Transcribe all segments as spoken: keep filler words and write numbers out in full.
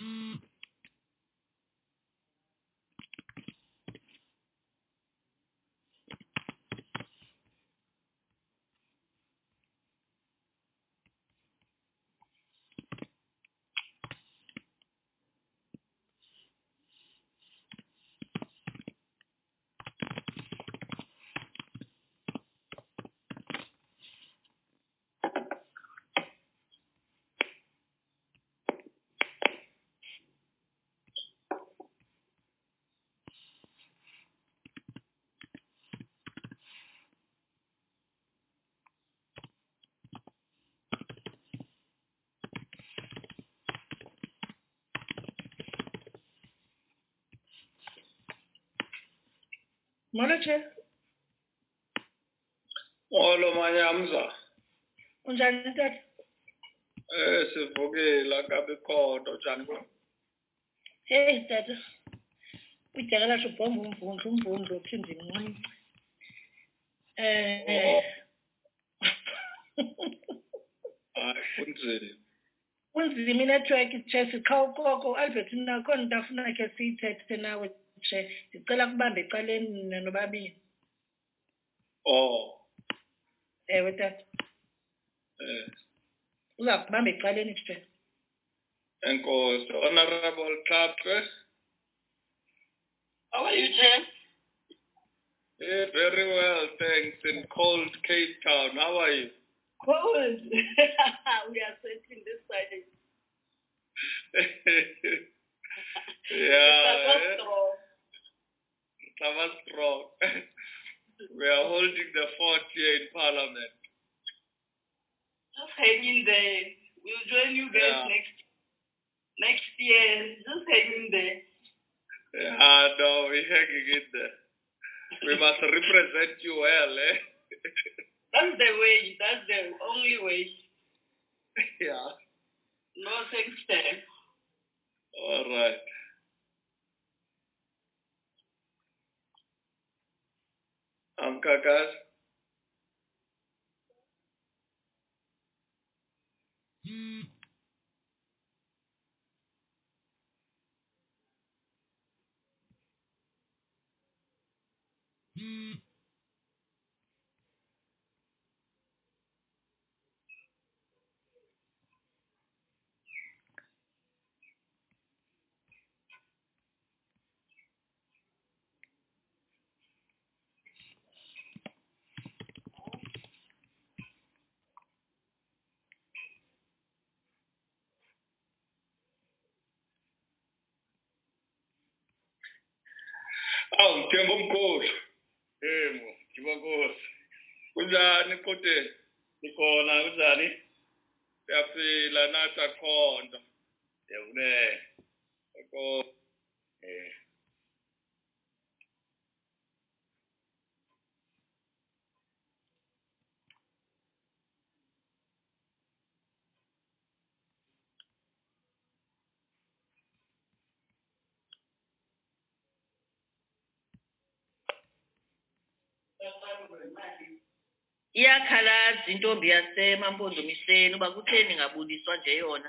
Moloche, Olo manyamza. unjani tata? Eh sivukile kabe khona njani bo? Hey tata. Udyakala shubhomba umvundlu umvundlu uphinde imncinci. Eh Hayi kunzima. kunzima inetwork Chesi qha ukoko Albert nakhona into afuna ke siyithethe nawe nje ndicela kubambe ecaleni nobabini. Oh. Ewe tata. Eh. Uza kubamba ecaleni nje. Enkosi Honorable Tlhapfe. How are you, Tim? Eh, very well, thanks. In cold Cape Town. How are you? Cold. We are sitting this side. Yeah. It's eh? strong. We are holding the fort here in Parliament. Just hang in there. We'll join you guys Yeah. next next year. Just hang in there. Yeah, no, we're hanging in there. We must represent you well, eh? That's the way. That's the only way. Yeah. No thanks, Tim. All right. I'm Kakas. Awu Mthembu Mkhosi. Yebo, Nkosi. Kunjani kodwa? Ikhona kunjani? Siyaphila nathi akhonto. Yabule. Eko Eh. Iyakhalaza intombi yaseMampondomiseni uba kutheni ngabuliswa nje yona.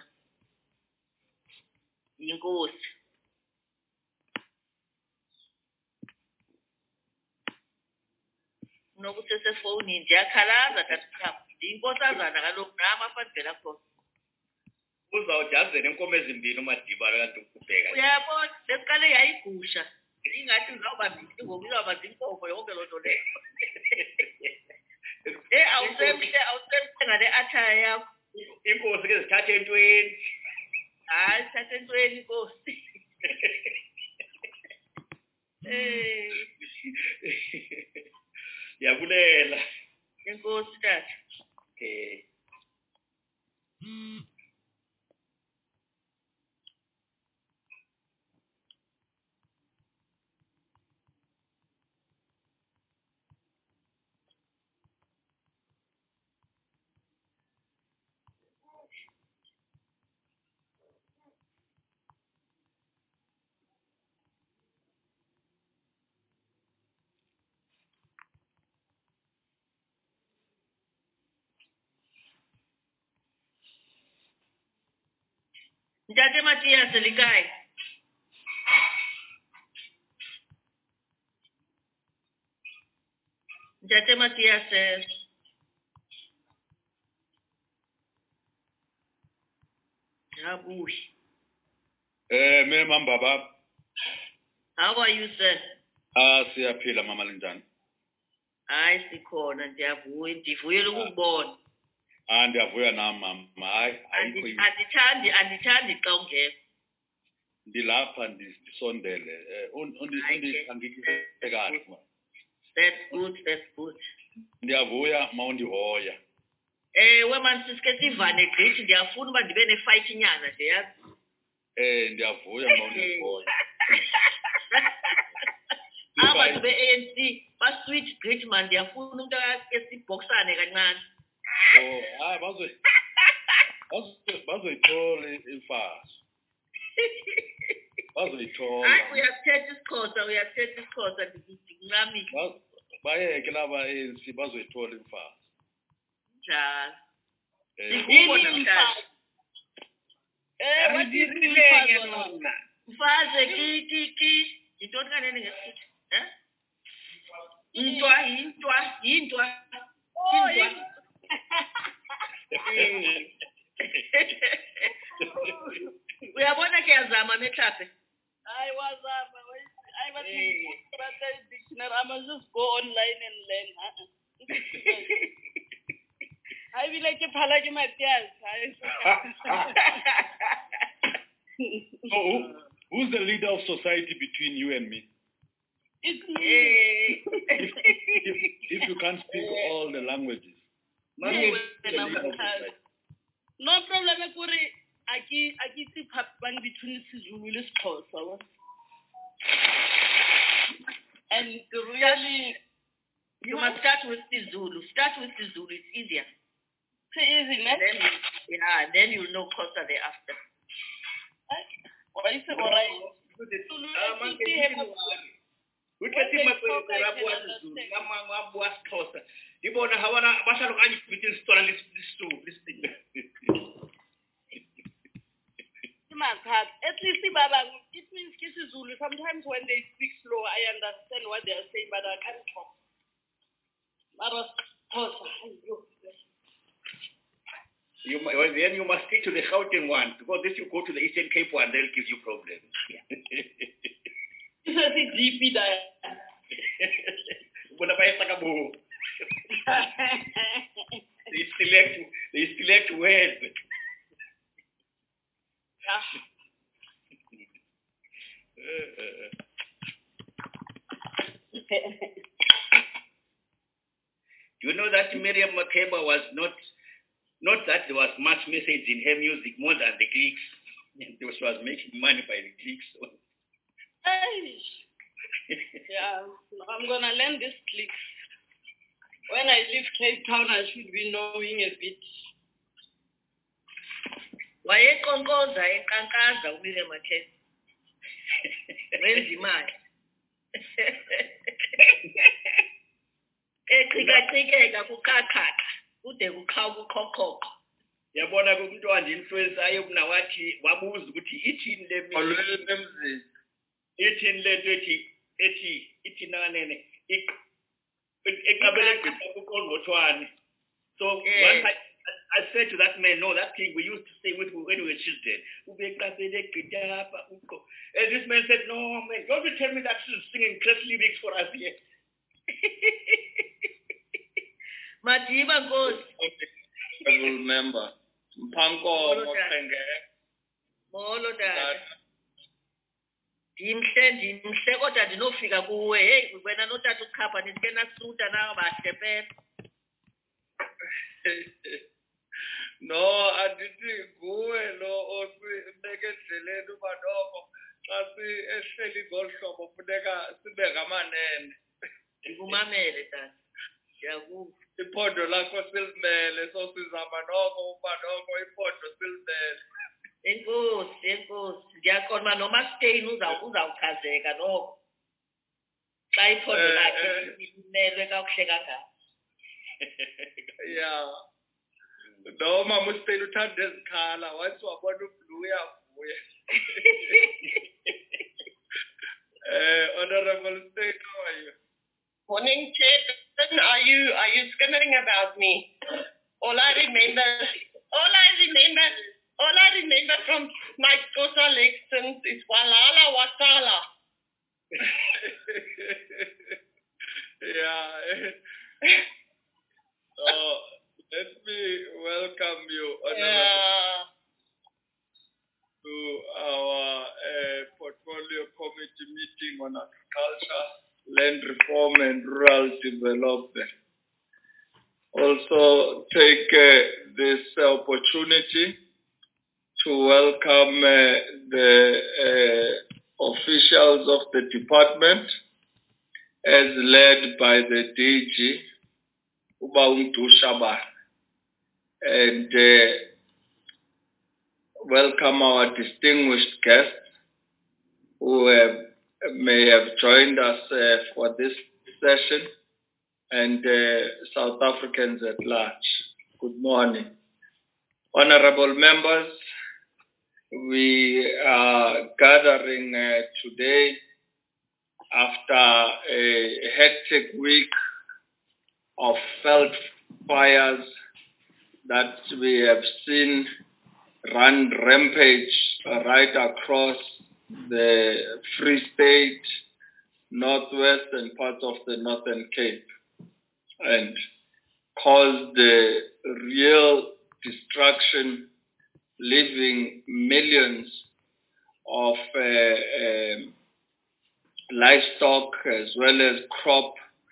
Yinkosi. Nokusesefoni nje yakhalaza tathapha. Inkosazana kaloku nama afandela khona. Uzawujazela inkomo ezimbili uMadiba kanti ukubheka. Uyabona besiqale yayigusha. Ingathi ngizawuba mbili ngoba izawuba zinkomo yonke loo nto leyo. Eh awusemhle awusemhle ngale athaya yakho. Inkosi ke zithathe entweni. Hayi thathe entweni inkosi. Eh Yabulela. inkosi tata. Okay. Ntate Matthias likai. Ntate Matthias. Yabuhi. Eh me mambaba. How are you, sir? Ah siyaphila mama linjani? Hayi sikhona ndiyavuya ndivuyela ukubona. Ah ndiyavuya nami mama. Hayi ayikho yini. Andithandi andithandi xa ungekho. Ndilapha ndisondele. Eh undi angikike kahle. That's good, that's good. Ndiyavuya mawundihoya. Eh wema sisike sivane gqithi ndiyafuna uba ndibe nefight inyanga nje yazi. Eh ndiyavuya mawundihoya. Abantu be-A N C ba-sweet grit man ndiyafuna umuntu esibhoksane kancane. Oh hayi bazo bazoyithola imfazi. Bazoyithola. Hayi uyasithetha isiXhosa uyasithetha isiXhosa ndikuncamile. Bayeke laba A N C bazoyithola imfazi. Njalo. Yini imfazi? Eh wathileke nona. Mfazi ki ki ki yintoni kanene ngesithi? Eh? Intwa intwa intwa. Oh uyabona ke yazama mehlape. I was um, I was in the dictionary. I must just go online and learn. I will like to palaje Matthias. So who, who's the leader of society between you and me? It's me. if, if, if you can't speak all the languages. No problem, Ekuri. Aki aki si bang between Sizulu and Xhosa. And really, you must start with the Zulu. Start with the Zulu. It's easier. It's easy, and then, yeah, then you'll know Xhosa thereafter. What is it? All right. Ukuthi maqhubeka kwaZulu namanga kwaXhosa ibona hawana basalo kanye bithi sithola lesisulu lesibili Imakhap at least baba it means isiZulu sometimes when they speak slow I understand what they are saying but I can't talk Mara Xhosa you well, then you must stick to the Gauteng one because if you go to the Eastern Cape one they'll give you problems. It's a D P there. What about Sakabo? They select, they select words. Do you know that Miriam Makeba was not, not that there was much message in her music more than the clicks. She was making money by the clicks. Yeah, I'm gonna learn this clicks. When I leave Cape Town, I should be knowing a bit. Wayekonkoza enkankaza ubile makhe. Wenza imali. Eqhikaqhikeka kuqaqhaqa kude kuqhawu kuqhoqhoqo. Yabona umuntu anje influencer ayokunawathi wabuza ukuthi ithini le olwele emzini ithini le ethi ethi ithi nanene eqabele kuqongothwane. So once I, I said to that man, no, that thing we used to say when we were children. And this man said, no, man, don't you tell me that she's singing Chris lyrics for us here. Madiba goes. I will remember. Mpanko Mopenge. Molo dad. Dimhle dimhle kodwa ndinofika kuwe. Hey, wena notata ukhapha nisike nasuta na bahle No, andithi kuwe lo osibeke endleleni ubanoko xa si ehleli ngolhlobo funeka sibe ngamanene. Ndikumamele tata. Ndiyakuva. Iphondo lakho silimele so sizama noko ubanoko iphondo silimele. Enkosi enkosi ndiyaqonda noma Stein uzawuchazeka noko. Xa iphondo lakhe limelwe kakuhle kangaka. Yeah. No, Mama Stein uthanda ezikhala. Once wabona uBlue uyavuya uh, Honorable State, how are you? Morning, Chairman. Are you are you skimming about me? All I remember, all I remember, all I remember from my Xhosa lessons is Walala Wasala. Yeah. Oh, let me welcome you, Honorable, Yeah. to our uh, portfolio committee meeting on agriculture, land reform, and rural development. Also, take uh, this opportunity to welcome uh, the uh, officials of the department, as led by the D G, Ubauntu Shaban, and uh, welcome our distinguished guests who have, may have joined us uh, for this session, and uh, South Africans at large. Good morning. Honorable members, we are gathering uh, today after a hectic week of felt fires that we have seen run rampage right across the Free State, Northwest, and parts of the Northern Cape, and caused uh, real destruction, leaving millions of uh, um, livestock as well as crop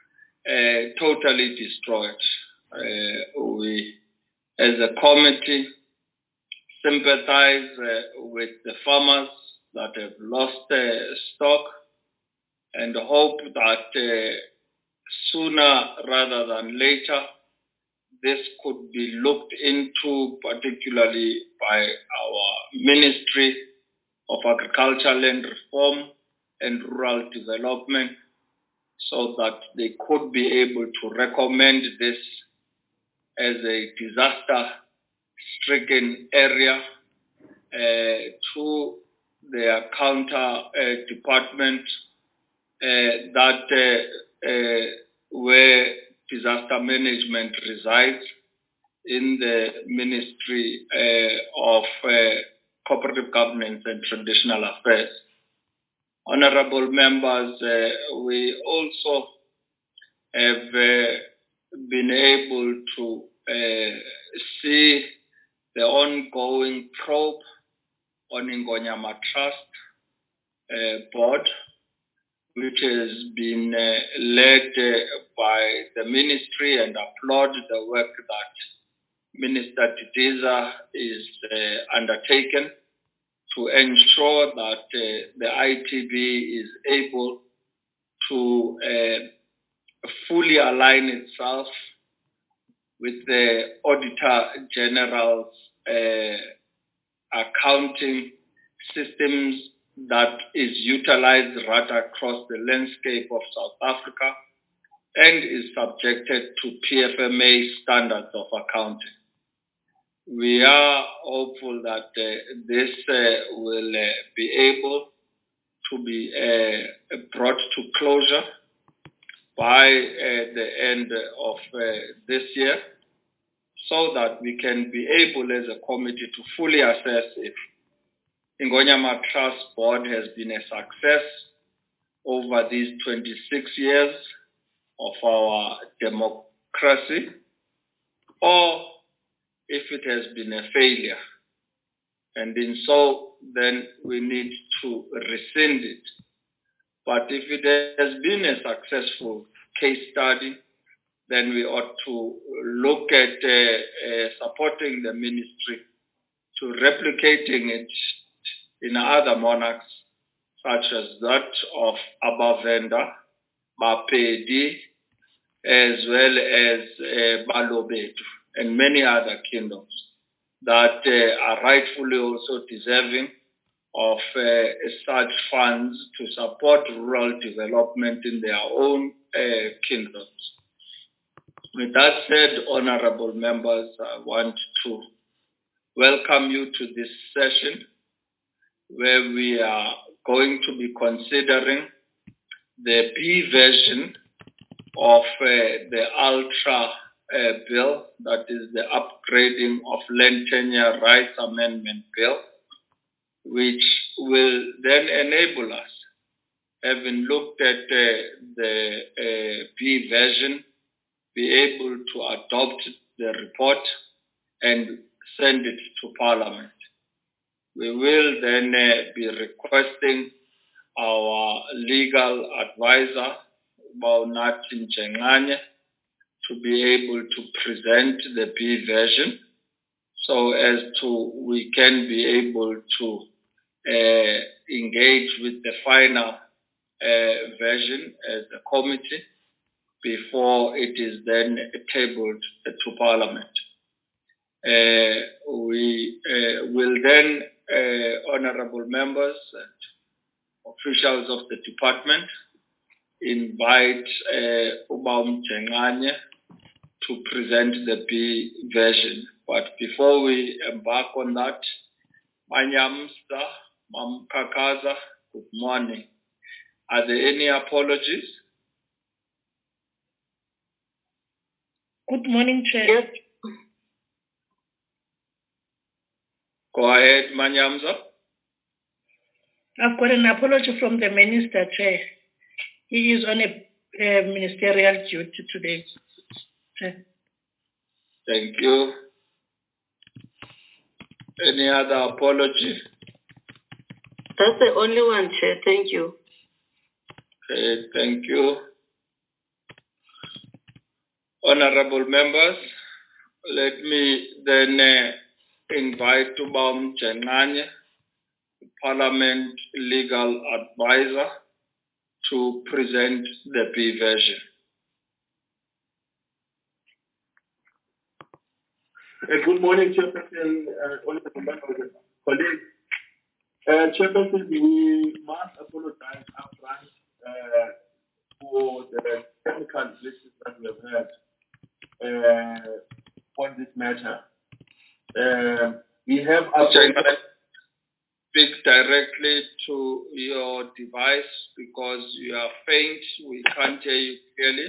uh, totally destroyed. Uh, we, as a committee, sympathize uh, with the farmers that have lost uh, stock and hope that uh, sooner rather than later this could be looked into, particularly by our Ministry of Agriculture, Land Reform and Rural Development, so that they could be able to recommend this as a disaster-stricken area uh, to their counter uh, department uh, that uh, uh, where disaster management resides in the Ministry uh, of uh, Cooperative Governance and Traditional Affairs. Honorable members, uh, we also have uh, been able to uh, see the ongoing probe on Ingonyama Trust uh, Board, which has been uh, led uh, by the ministry, and applaud the work that Minister Didiza is uh, undertaken to ensure that uh, the I T B is able to uh, fully align itself with the Auditor General's uh, accounting systems that is utilized right across the landscape of South Africa and is subjected to P F M A standards of accounting. We are hopeful that uh, this uh, will uh, be able to be uh, brought to closure by uh, the end of uh, this year, so that we can be able as a committee to fully assess if Ingonyama Trust Board has been a success over these twenty-six years of our democracy, or if it has been a failure. And in so, then we need to rescind it. But if it has been a successful case study, then we ought to look at uh, uh, supporting the ministry to replicating it in other monarchs, such as that of Abavenda, Bapedi, as well as uh, Balobedu, and many other kingdoms that uh, are rightfully also deserving of uh, such funds to support rural development in their own uh, kingdoms. With that said, honorable members, I want to welcome you to this session where we are going to be considering the B version of uh, the Ultra uh, Bill, that is the upgrading of land tenure rights amendment bill, which will then enable us, having looked at uh, the uh, B version, be able to adopt the report and send it to Parliament. We will then uh, be requesting our legal advisor, Baunathi Njengane, to be able to present the B version so as to we can be able to uh, engage with the final uh, version as a committee before it is then tabled to Parliament. Uh, we uh, will then, uh, honorable members and officials of the department, invite uh, Ubam Njengane to present the B version. But before we embark on that, Manyamsta, Mam Kakaza, good morning. Are there any apologies? Good morning, Chair. Yes. Go ahead, Manyamza. I've got an apology from the Minister, Chair. He is on a uh, ministerial duty today, Chair. Thank you. Any other apology? That's the only one, Chair. Thank you. Okay, thank you. Honorable members, let me then uh, invite Ubam Njengane, Parliament Legal Advisor, to present the B version. Uh, good morning, Chairperson, uh, honorable members and colleagues. Uh, Chairperson, we must apologize upfront uh, for the technical glitches that we have had uh, on this matter. Uh, we have apologized. Speak directly to your device because you are faint. We can't hear you clearly.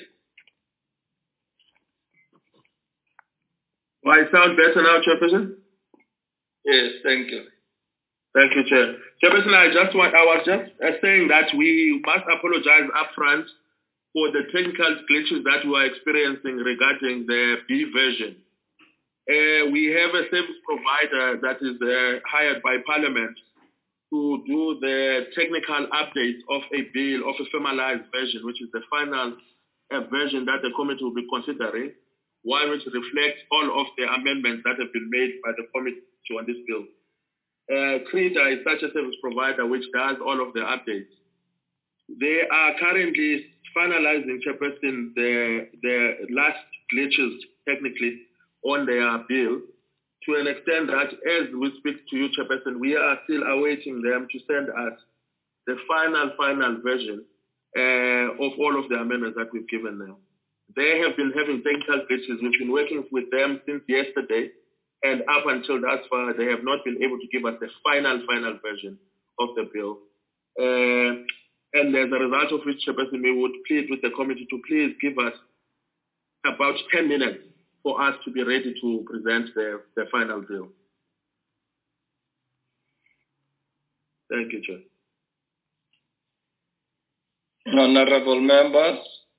Do I sound better now, Chairperson? Yes, thank you. Thank you, Chair. Chairperson, I just want, I was just uh, saying that we must apologize upfront for the technical glitches that we are experiencing regarding the B version. Uh, we have a service provider that is uh, hired by Parliament to do the technical updates of a bill, of a formalized version, which is the final uh, version that the committee will be considering, one which reflects all of the amendments that have been made by the committee on this bill. Uh, CREDA is such a service provider which does all of the updates. They are currently finalizing, Chairperson, the, the last glitches technically on their bill, to an extent that as we speak to you, Chairperson, we are still awaiting them to send us the final, final version uh, of all of the amendments that we've given them. They have been having technical glitches. We've been working with them since yesterday, and up until that far, they have not been able to give us the final, final version of the bill. Uh, and as a result of which, Chairperson, we would plead with the committee to please give us about ten minutes for us to be ready to present the, the final bill. Thank you, Chair. Honorable members,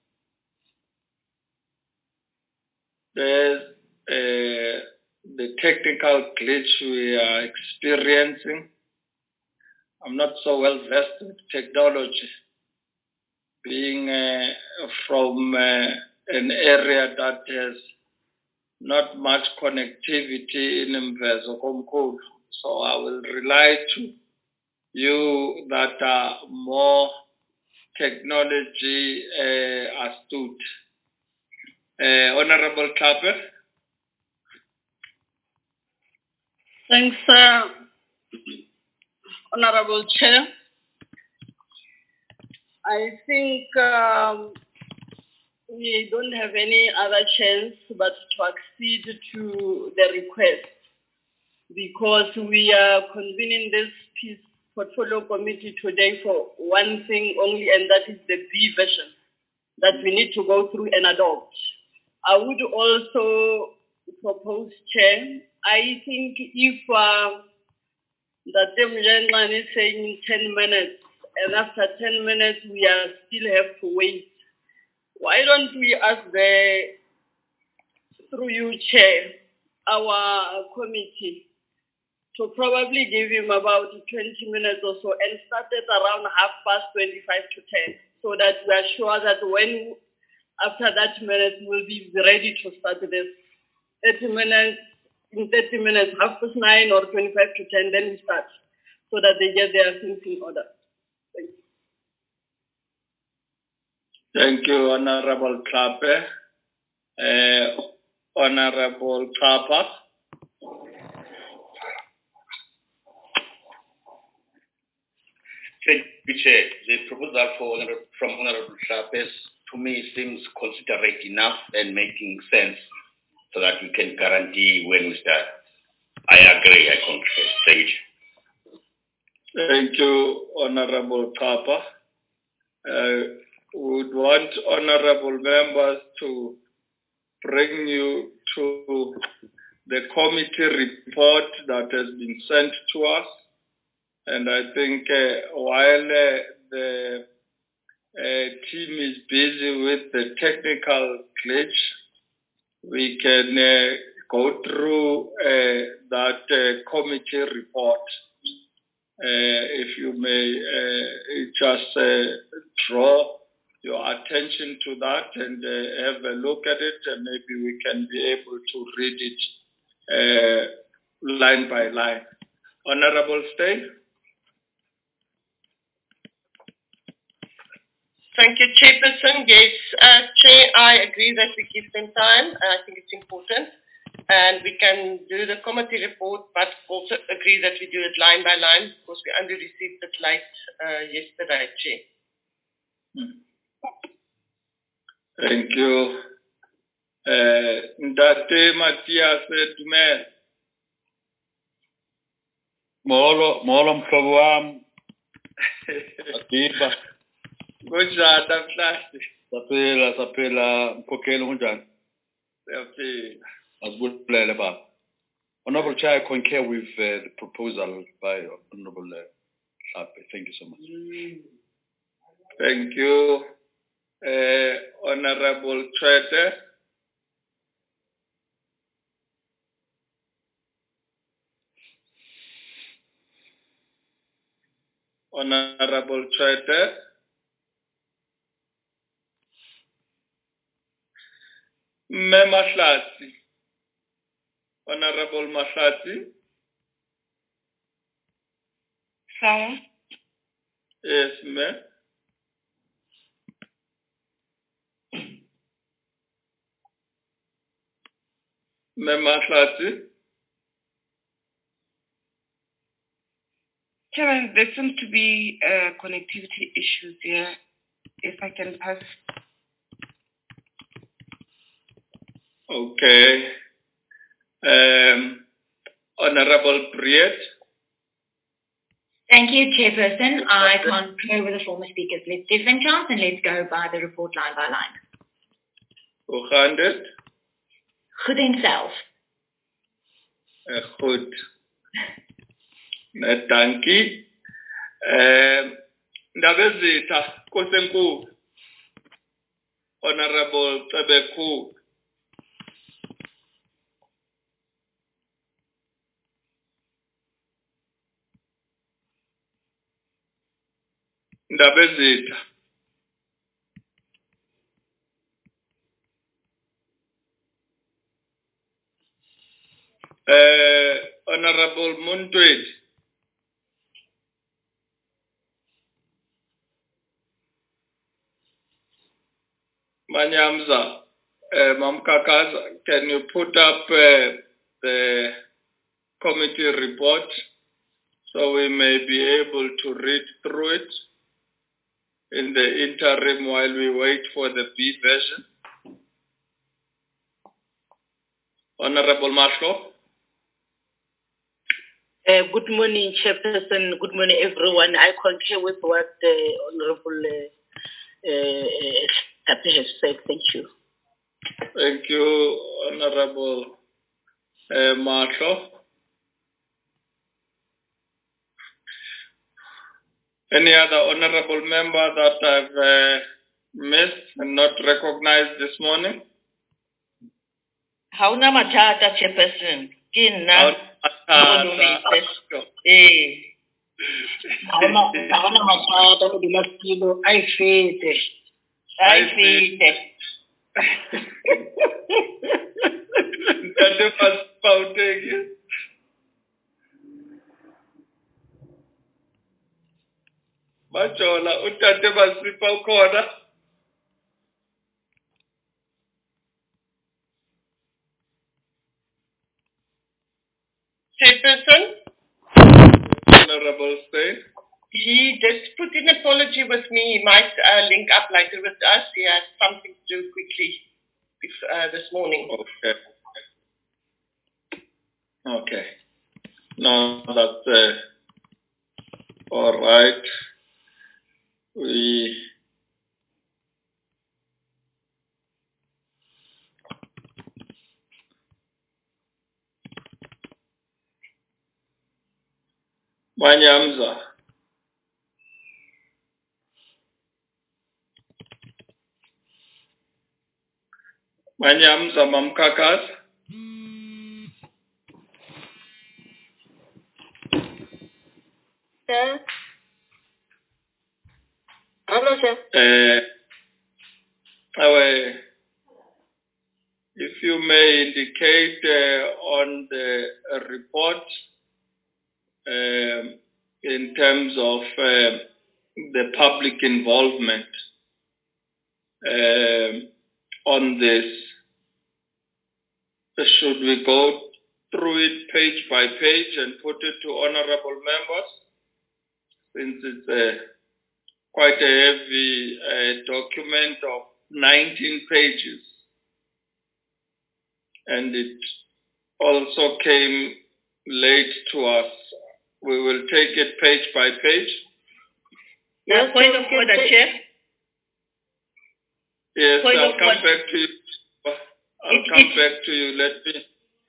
there's uh, the technical glitch we are experiencing. I'm not so well versed with technology, being uh, from uh, an area that has not much connectivity in Mvezo Komkhulu. So I will rely to you that are more technology uh, astute. Uh, Honorable Klaper. Thanks, uh, Honorable Chair. I think um, we don't have any other chance but to accede to the request because we are convening this peace portfolio committee today for one thing only, and that is the B version that we need to go through and adopt. I would also propose, Chair, I think if uh, the Temjanman is saying ten minutes, and after ten minutes we are still have to wait, why don't we ask the, through you, Chair, our committee, to probably give him about twenty minutes or so and start at around half past twenty-five to ten, so that we are sure that when, after that minute, we'll be ready to start this. thirty minutes, in thirty minutes, half past nine or twenty-five to ten, then we start, so that they get their things in order. Thank you. Thank you, Honorable Klape. Uh, Honorable Papa. Thank you, Chair. The proposal for, from Honorable Klape to me seems considerate enough and making sense so that we can guarantee when we start. I agree, I concur. Thank you. Thank you, Honorable Papa. Uh, would want honorable members to bring you to the committee report that has been sent to us. And I think uh, while uh, the uh, team is busy with the technical glitch, we can uh, go through uh, that uh, committee report. Uh, if you may uh, just uh, draw your attention to that and uh, have a look at it, and maybe we can be able to read it uh, line by line. Honorable Steyn. Thank you, Chairperson. Yes, uh, Chair, I agree that we give them time. I think it's important. And we can do the committee report, but also agree that we do it line by line because we only received it late uh, yesterday, Chair. Hmm. Thank you. Ndate Matthias Dumel. Molo, molo mhlobo wami. Adiba. Kunjani namhlanje? Saphela, saphela, mkhokheli kunjani? Siyaphila. Asibulele baba. Honorable Chair, I concur with uh, the proposal by Honorable uh, Klape. Thank you so much. Thank you. Uh, Honorable Tshwete. Honorable Tshwete. Mme Mahlatsi. Honorable Mahlatsi. Sir. Yes, ma'am. Mme Mahlatsi. Chairman, there seems to be uh, connectivity issues here. If I can pass. Okay. Um, Honorable Briet. Thank you, Chairperson. I concur with the former speakers. Let's give them chance and let's go by the report line by line. Hoe gaan dit? Goed en self. Uh, goed. Net dankie. Uh, Ndabezitha Kosenkulu. Honorable Cebekhulu. Ndabezitha. Uh, Honorable Muntwedi. Manyamza, uh, Mamkakaza, can you put up uh, the committee report so we may be able to read through it in the interim while we wait for the B version? Uh, Uh, good morning, Chairperson. Good morning, everyone. I concur with what the Honorable uh, uh, Tape has said. Thank you. Thank you, Honorable uh, Marshall. Any other honorable member that I've uh, missed and not recognized this morning? Hauna matata, Chairperson. Kina. Eh. Hauna matata ko dimaskilo. I fete. I fete. That was spouting. Majola, utate basipa ukhona. Chairperson? Honorable State. He did put in an apology with me. He might uh, link up later with us. He has something to do quickly uh, this morning. Okay. Okay. No, that's uh, all right. We Manyamza. Manyamza Mamkakas. Sir? Hello, sir. Uh, uh, if you may indicate uh, on the uh, report um in terms of uh, the public involvement um on this, should we go through it page by page and put it to honorable members, since it's a, quite a heavy uh, document of nineteen pages, and it also came late to us. We will take it page by page. Yes, point of order, Chair. Yes, Point I'll of come order. back to you. I'll It- come it- back to you. Let me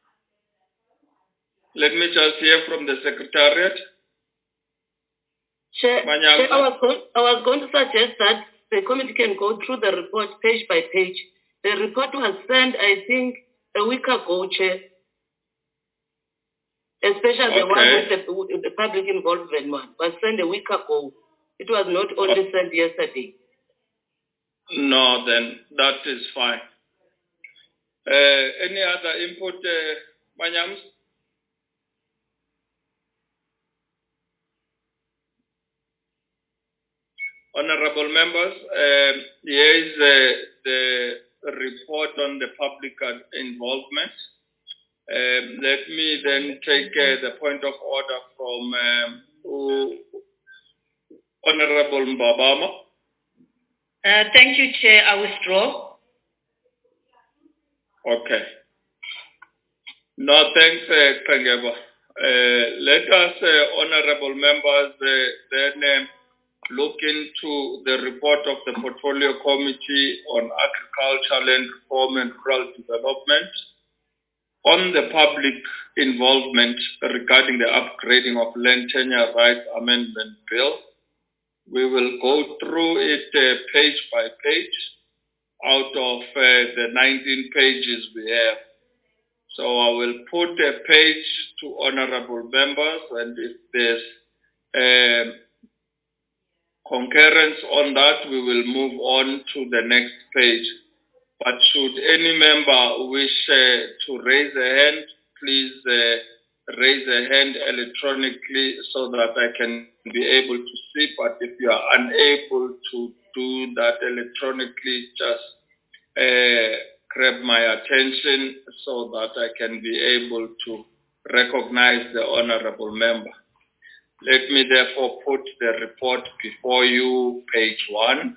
let me just hear from the Secretariat. Chair, Manyamza. Chair, I was, going, I was going to suggest that the committee can go through the report page by page. The report was sent, I think, a week ago, Chair. Especially the one Okay. with the, with the public involvement one was sent a week ago. It was not only sent yesterday. No, then that is fine. Uh, any other input, uh, Manyams? Honorable members, um, here is uh, the report on the public involvement. Um, let me then take uh, the point of order from um, who- Honorable Mbabama. Uh, thank you, Chair. I withdraw. Okay. No, thanks, uh, Pengeba. Uh, let us, uh, honorable members, uh, then um, look into the report of the Portfolio Committee on Agriculture, Land Reform and Rural Development on the public involvement regarding the upgrading of Land Tenure Rights Amendment Bill. We will go through it uh, page by page out of uh, the nineteen pages we have. So I will put a page to honorable members, and if there's um, concurrence on that, we will move on to the next page. But should any member wish uh, to raise a hand, please uh, raise a hand electronically so that I can be able to see. But if you are unable to do that electronically, just uh, grab my attention so that I can be able to recognize the honorable member. Let me therefore put the report before you, page one.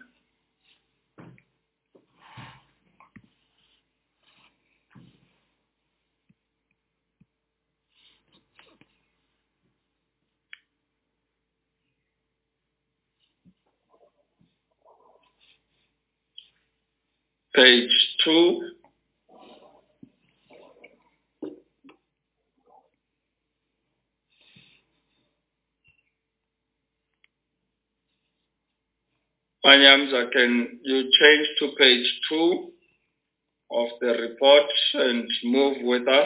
Page two. Manyamza, can you change to page two of the report and move with us?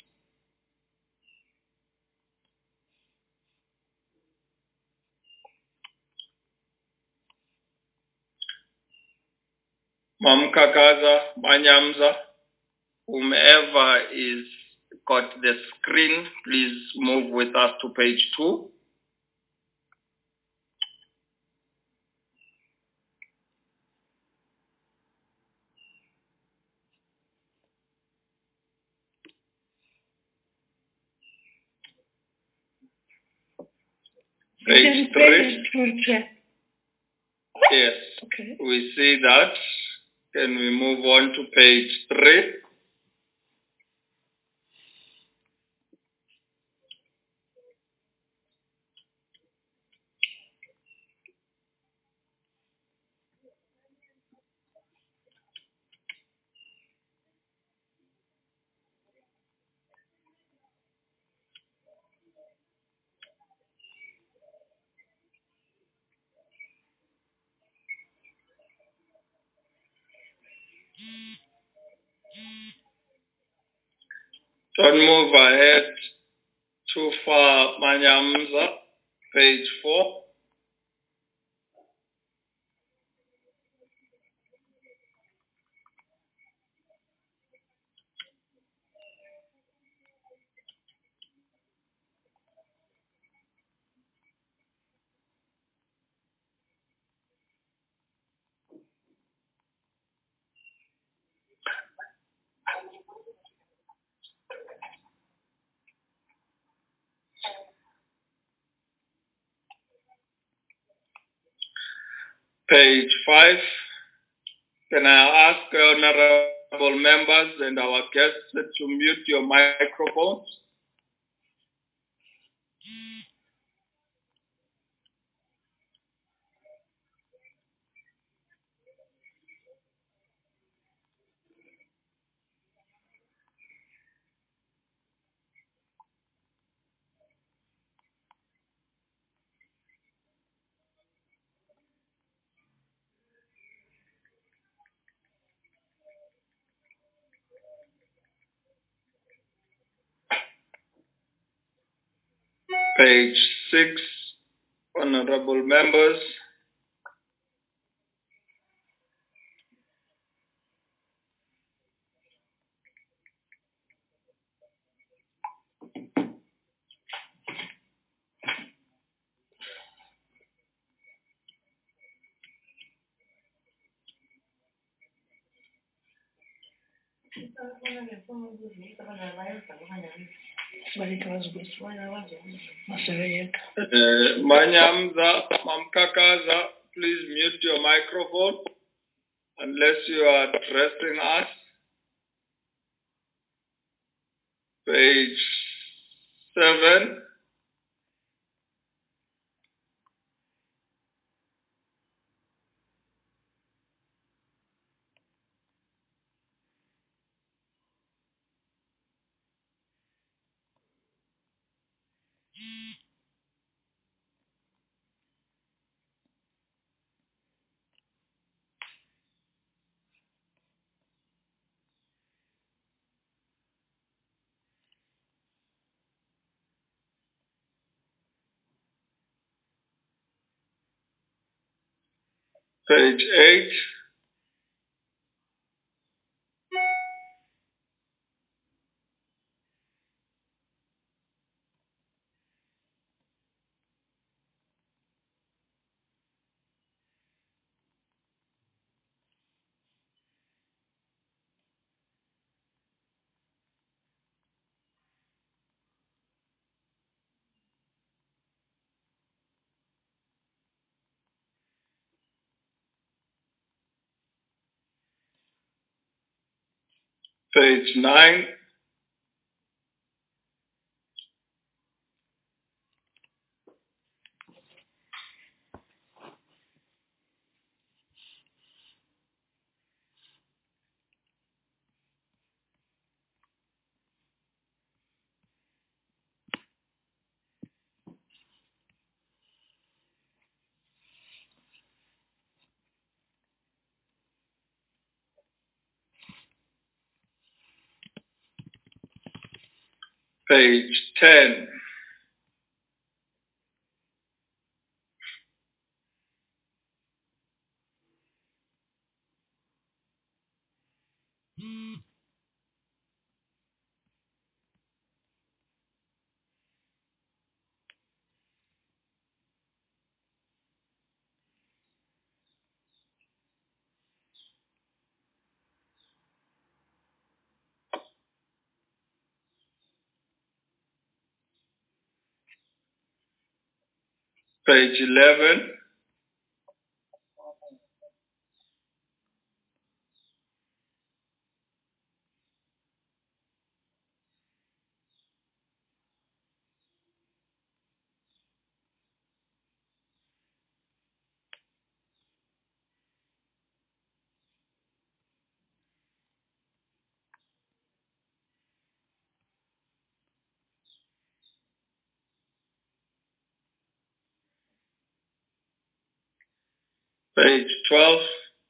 Mamkakaza, Manyamza, whomever is got the screen, please move with us to page two. Page three. Yes, okay. We see that. Can we move on to page three? Don't move ahead too far, Manyamza. Page four. Page five. Can I ask honorable members and our guests to mute your microphones? Page six, honorable members. Uh, Manyamza, Mamkakaza, please mute your microphone unless you are addressing us. Page seven. Page eight. Page nine. Page ten. Page eleven. Page twelve.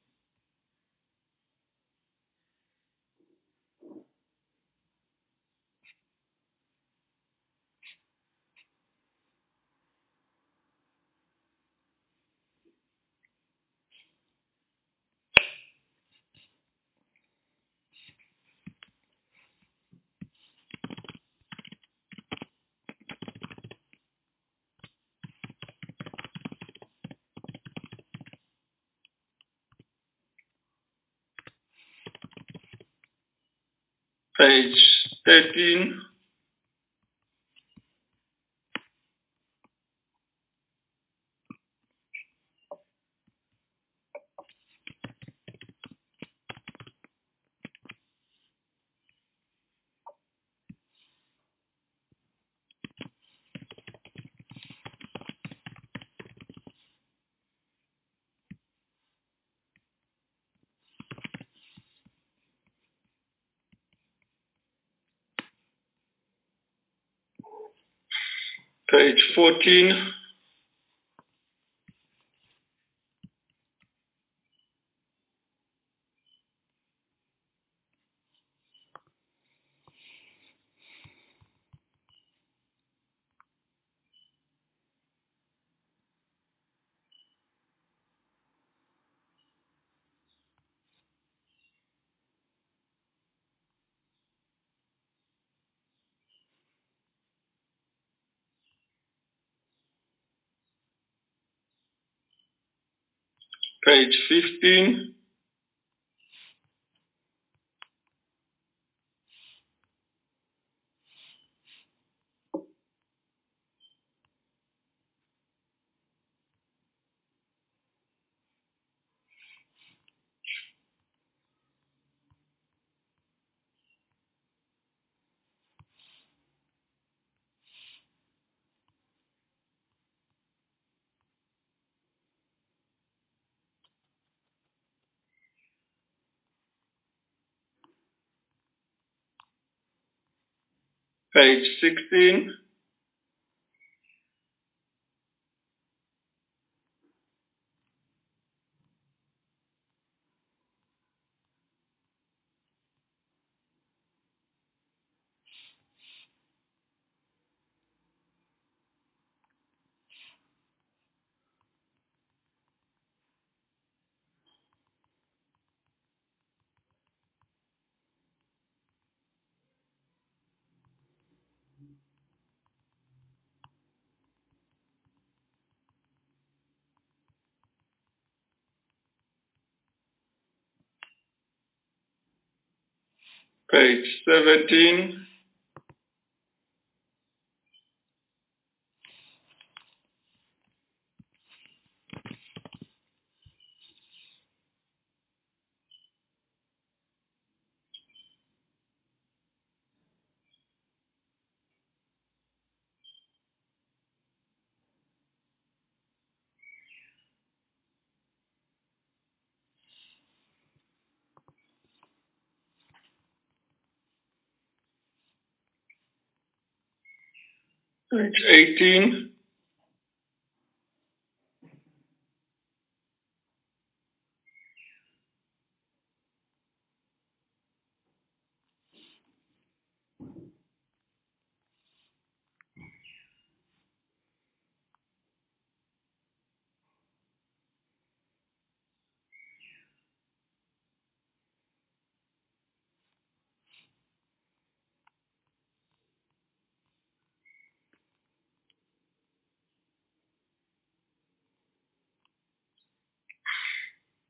Page thirteen. Page fourteen. Page fifteen. Page sixteen. Page seventeen. Page eighteen.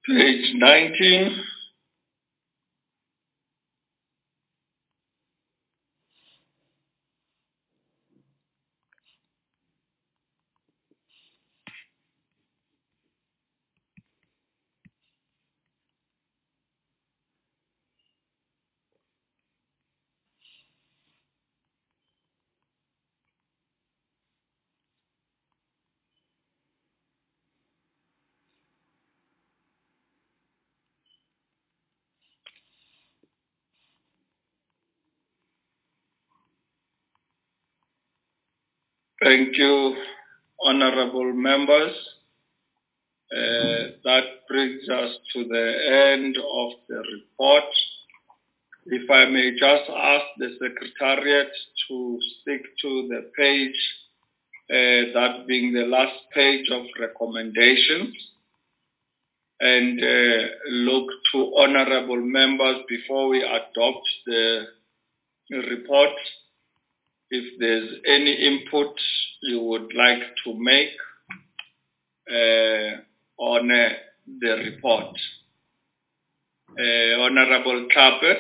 Page nineteen. Thank you, honorable members. Uh, that brings us to the end of the report. If I may just ask the Secretariat to stick to the page, uh, that being the last page of recommendations, and uh, look to honorable members before we adopt the report. If there's any input you would like to make uh, on uh, the report. Uh, Honorable Kape.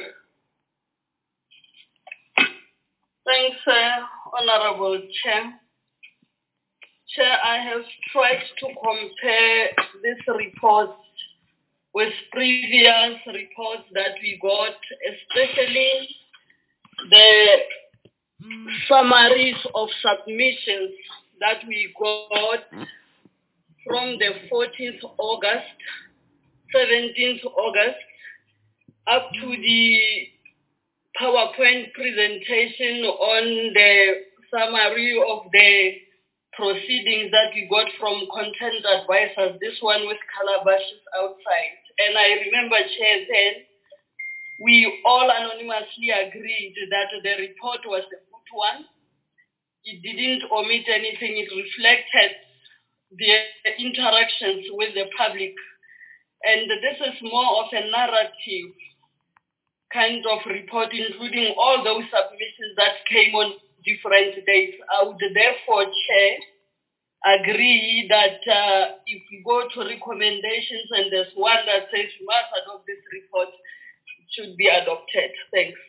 Thanks, uh, Honorable Chair. Chair, I have tried to compare this report with previous reports that we got, especially the summaries of submissions that we got from the fourteenth of August, seventeenth of August, up to the PowerPoint presentation on the summary of the proceedings that we got from content advisors, this one with calabashes outside. And I remember, Chair, then we all anonymously agreed that the report was a good one. It didn't omit anything. It reflected the interactions with the public. And this is more of a narrative kind of report, including all those submissions that came on different days. I would therefore, Chair, agree that uh, if we go to recommendations and there's one that says we must adopt this report, it should be adopted. Thanks.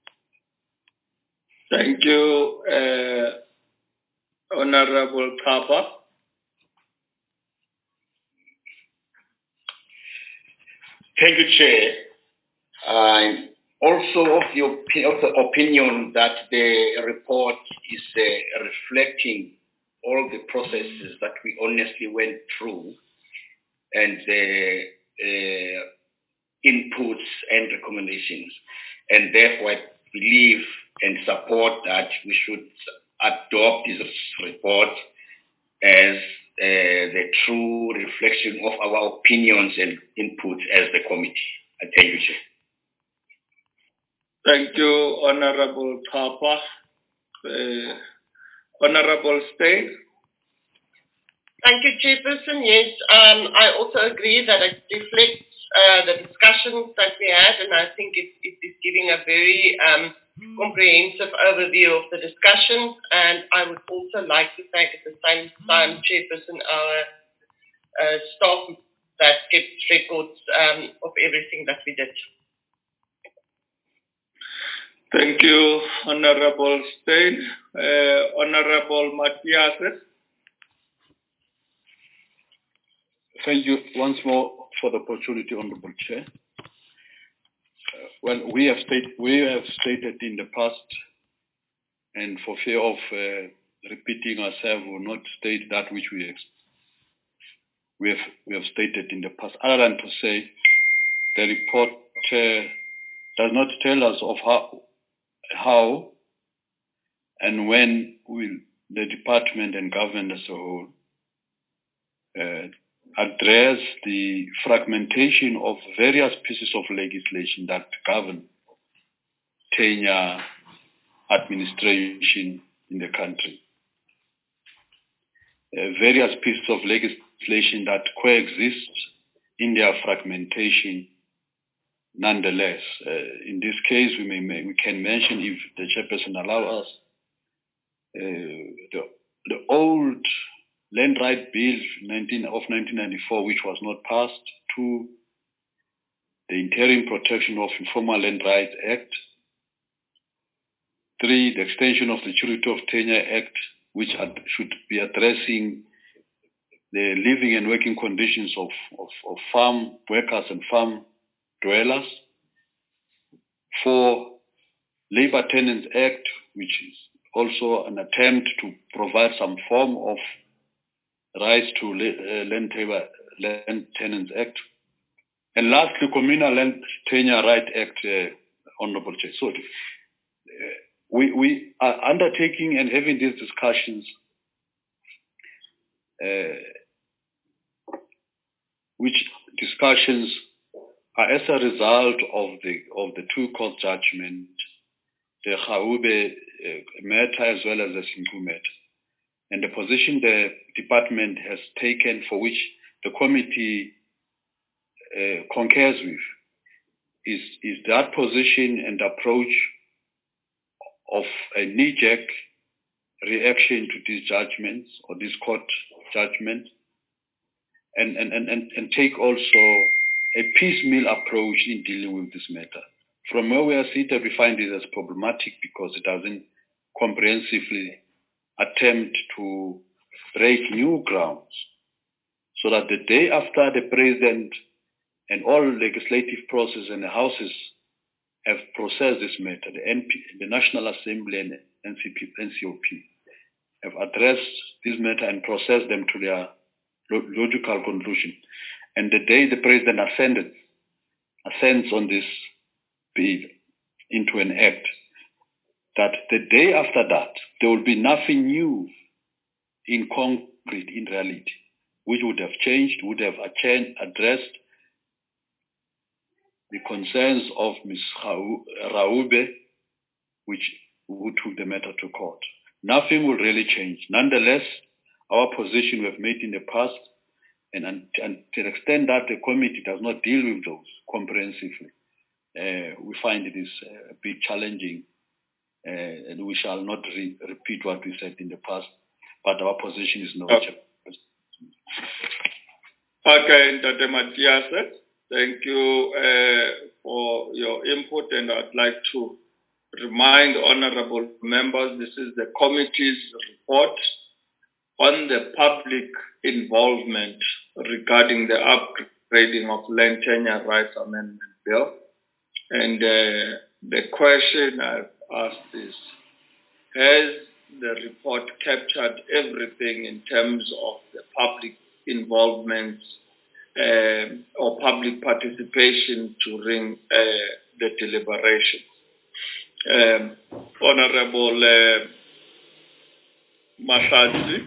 Thank you, uh, Honorable Kape. Thank you, Chair. I'm also of the, opi- of the opinion that the report is uh, reflecting all the processes that we honestly went through and the uh, inputs and recommendations. And therefore, I believe and support that we should adopt this report as uh, the true reflection of our opinions and inputs as the committee. I thank you, Chair. Thank you, Honorable Kape. Uh, Honorable Steyn. Thank you, Chairperson. Yes, um, I also agree that it reflects uh, the discussions that we had, and I think it, it is giving a very um, comprehensive overview of the discussions. And I would also like to thank at the same time, Chairperson, our uh, staff that kept records um, of everything that we did. Thank you, Honorable Steyn. Uh, Honorable Matthias. Thank you once more for the opportunity, Honorable Chair. Uh, well, we have, state, we have stated in the past, and for fear of uh, repeating ourselves, we will not state that which we, ex- we, have, we have stated in the past, other than to say the report uh, does not tell us of how, how and when will the department and government as a whole uh, address the fragmentation of various pieces of legislation that govern tenure administration in the country. Uh, various pieces of legislation that coexist in their fragmentation nonetheless. Uh, in this case, we, may, we can mention, if the chairperson allows us, uh, the, the old Land Right Bill nineteen, of nineteen ninety-four, which was not passed, to the Interim Protection of Informal Land Rights Act. Three, the extension of the Security of Tenure Act, which ad- should be addressing the living and working conditions of, of, of farm workers and farm dwellers. Four, Labor Tenants Act, which is also an attempt to provide some form of rights to uh, Land, Tabor, Land Tenants Act. And lastly, Communal Land Tenure Right Act, uh, Honorable Chair. So uh, we, we are undertaking and having these discussions uh, which discussions are as a result of the of the two court judgments, the Gaube uh, matter as well as the Senqu matter. And the position the department has taken, for which the committee uh, concurs with, is, is that position and approach of a knee-jerk reaction to these judgments or this court judgment, and, and, and, and take also a piecemeal approach in dealing with this matter. From where we are seated, we find it as problematic because it doesn't comprehensively attempt to break new grounds, so that the day after the president and all legislative process and the houses have processed this matter, the N P, the National Assembly and N C P, N C O P have addressed this matter and processed them to their logical conclusion. And the day the president ascended, ascends on this bill into an act, that the day after that, there will be nothing new in concrete, in reality, which would have changed, would have addressed the concerns of Miz Raube, which who took the matter to court. Nothing will really change. Nonetheless, our position we have made in the past, and, and, and to the extent that the committee does not deal with those comprehensively, uh, we find it is uh, a bit challenging, uh, and we shall not re- repeat what we said in the past, but our position is no change. Okay, Doctor Matthias, thank you uh, for your input, and I'd like to remind honorable members this is the committee's report on the public involvement regarding the upgrading of Land Tenure Rights Amendment Bill. And uh, the question I've asked is, has the report captured everything in terms of the public involvement uh, or public participation during uh, the deliberation? Um, Honorable uh, Mahlatsi.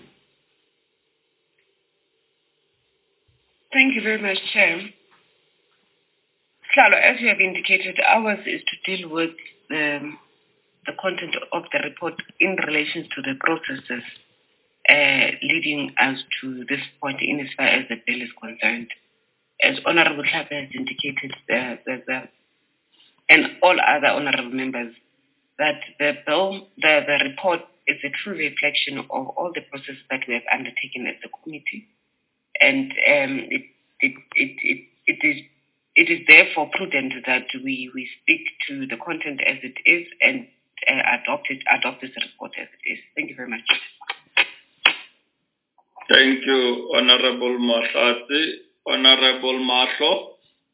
Thank you very much, Chair. Slalo, as you have indicated, ours is to deal with um, the content of the report in relation to the processes uh, leading us to this point in as far as the bill is concerned. As Honorable Tlhape has indicated, the, the, the, and all other honorable members, that the bill, the, the report is a true reflection of all the processes that we have undertaken as a committee. And um, it, it, it, it, it is it is therefore prudent that we, we speak to the content as it is and uh, adopt it, adopt this report as it is. Thank you very much. Thank you, Honorable Mahlatsi. Honorable Mahlo.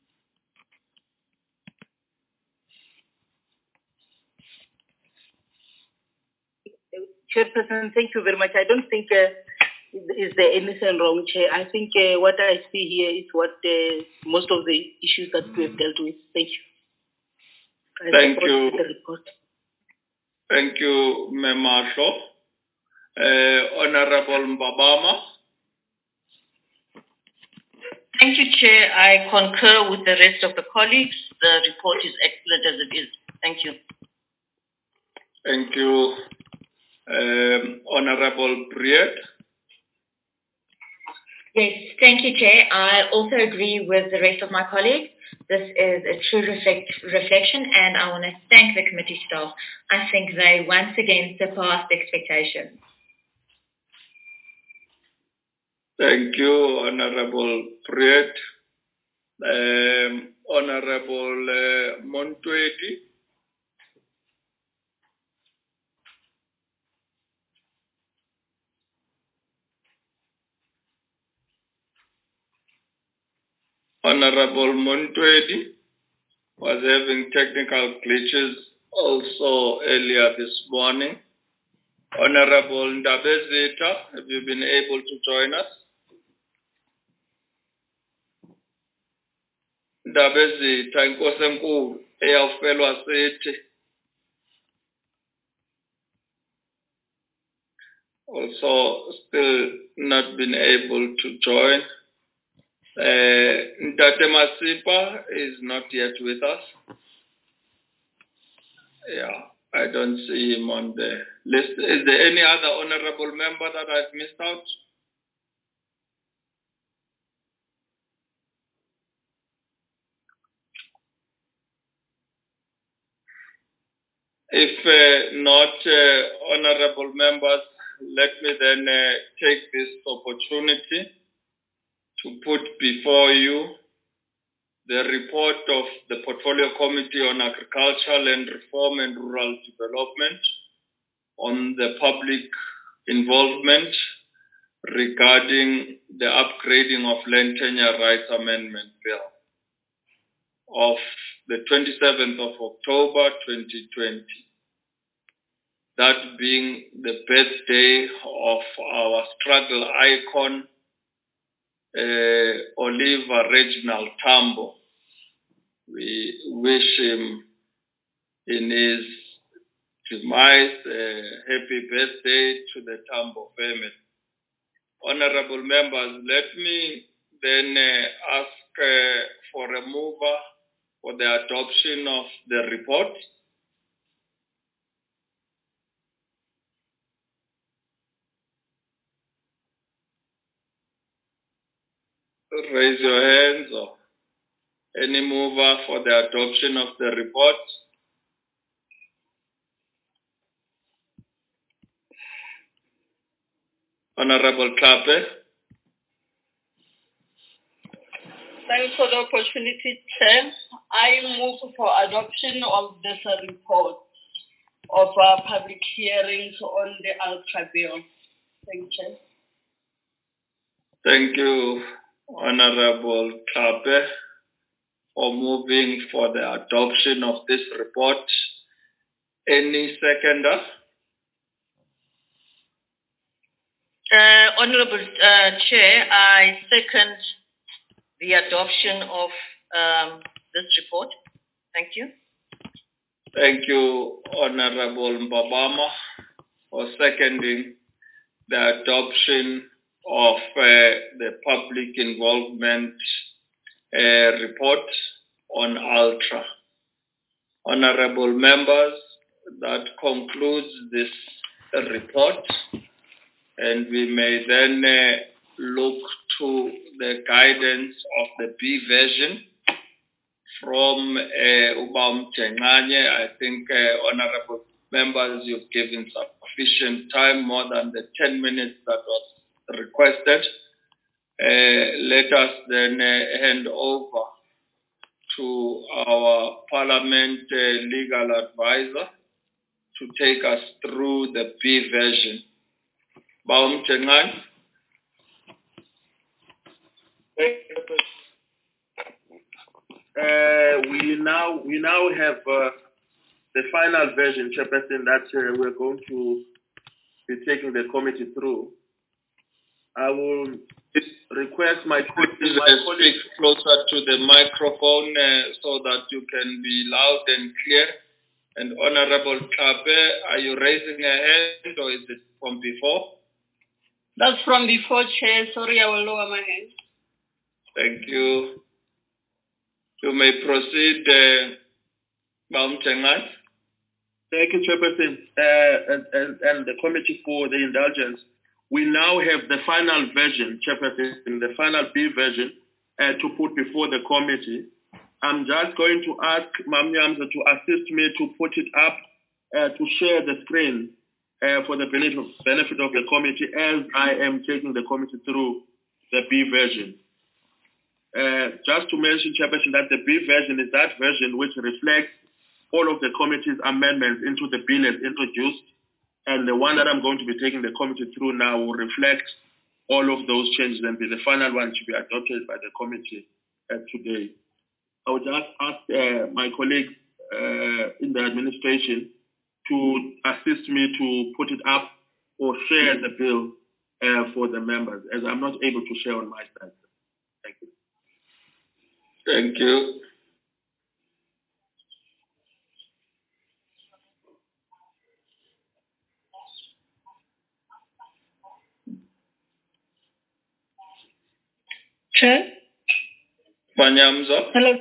Chairperson, thank you very much. I don't think uh, is there anything wrong, Chair. I think uh, what I see here is what uh, most of the issues that we have dealt with. Thank you. I Thank you. The report. Thank you, Memasho. Uh, Honorable Mbabama. Thank you, Chair. I concur with the rest of the colleagues. The report is excellent as it is. Thank you. Thank you. Um, Honorable Briet. Yes, thank you, Chair. I also agree with the rest of my colleagues. This is a true reflect, reflection, and I want to thank the committee staff. I think they once again surpassed expectations. Thank you, Honorable Briet. Um, Honorable uh, Montwedi. Honorable Montwedi was having technical glitches also earlier this morning. Honorable Ndabezitha, have you been able to join us? Ndabezitha, inkosi enkulu eyawufelwa sithi. Also still not been able to join. Uh, Ntate Masipa is not yet with us. Yeah, I don't see him on the list. Is there any other honorable member that I've missed out? If uh, not uh, honorable members, let me then uh, take this opportunity to put before you the report of the Portfolio Committee on Agricultural Land Reform and Rural Development on the public involvement regarding the upgrading of Land Tenure Rights Amendment Bill of the twenty-seventh of October twenty twenty. That being the birthday of our struggle icon, uh, Oliver Reginald Tambo. We wish him in his demise a happy birthday to the Tambo family. Honorable members, let me then uh, ask uh, for a mover for the adoption of the report. Raise your hands or any mover for the adoption of the report. Honorable Klape. Thanks for the opportunity, Chair. I move for adoption of this report of uh, public hearings on the Ultra Bill. Thank you. Thank you, Honorable Klape, for moving for the adoption of this report. Any seconder? Uh, Honorable uh, Chair, I second the adoption of um, this report. Thank you. Thank you, Honorable Mbabama, for seconding the adoption of uh, the public involvement uh, report on Ultra. Honorable members, that concludes this uh, report, and we may then uh, look to the guidance of the B version from uh, Ubam Chenganye. I think, uh, honorable members, you've given sufficient time, more than the ten minutes that was requested. Uh, let us then uh, hand over to our Parliament uh, legal advisor to take us through the B version. Baum Chenganye. Uh, we now we now have uh, the final version, Chairperson, that uh, we're going to be taking the committee through. I will request my, Please my uh, speak closer to the microphone uh, so that you can be loud and clear. And Honorable Klape, are you raising a hand or is it from before? That's from before, Chair. Sorry, I will lower my hand. Thank you. You may proceed, uh, Baum Chenganye. Thank you, Chairperson, uh, and, and, and the committee for the indulgence. We now have the final version, Chairperson, the final B version uh, to put before the committee. I'm just going to ask Mam Nyamza to assist me to put it up, uh, to share the screen uh, for the benefit, benefit of the committee as I am taking the committee through the B version. Uh, just to mention, Chairperson, that the B version is that version which reflects all of the committee's amendments into the bill as introduced. And the one that I'm going to be taking the committee through now will reflect all of those changes and be the final one to be adopted by the committee uh, today. I would just ask uh, my colleagues uh, in the administration to assist me to put it up or share the bill uh, for the members, as I'm not able to share on my side. Thank you. Thank you. Chair? Manyamza? Hello.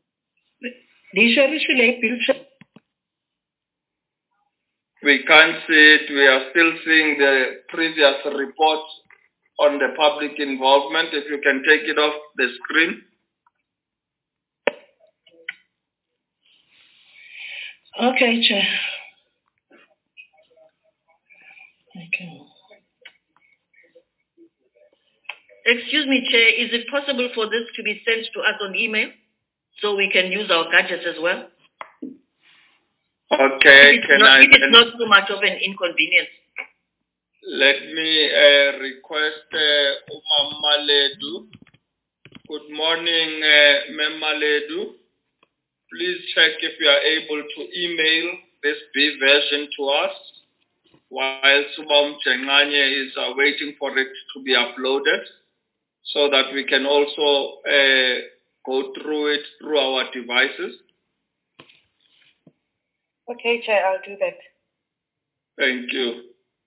We can't see it. We are still seeing the previous report on the public involvement. If you can take it off the screen. Okay, Chair. Okay. Excuse me, Chair, is it possible for this to be sent to us on email so we can use our gadgets as well? Okay, if can not, I... If it's not too much of an inconvenience. Let me uh, request uh, Umam Maledu. Good morning, uh, Mem Maledu. Please check if you are able to email this B version to us while Subam Chenganye is uh, waiting for it to be uploaded so that we can also uh, go through it through our devices. Okay, Chair, I'll do that. Thank you.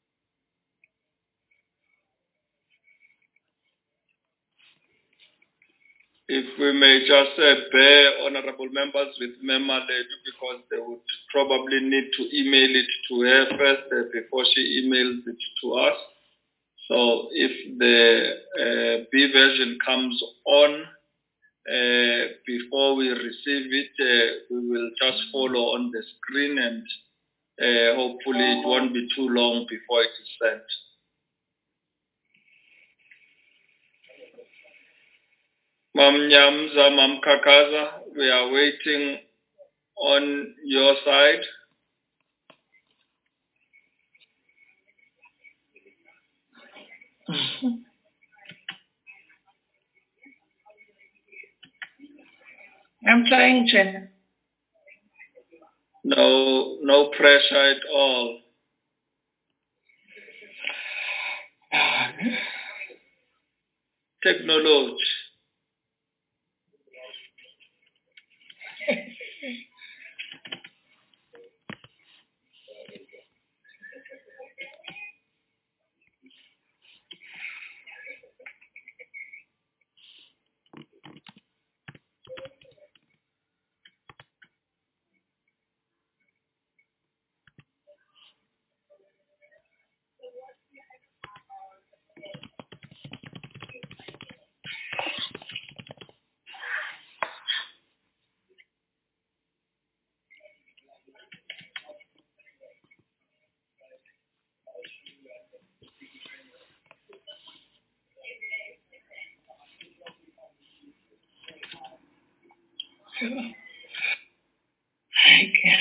If we may just uh, bear honorable members with Mema Ledu, because they would probably need to email it to her first uh, before she emails it to us. So if the uh, B version comes on uh, before we receive it, uh, we will just follow on the screen, and uh, hopefully it won't be too long before it is sent. Mam Nyamza, Mam Kakaza, we are waiting on your side. I'm trying, Chair. No, no pressure at all. Technology. Okay.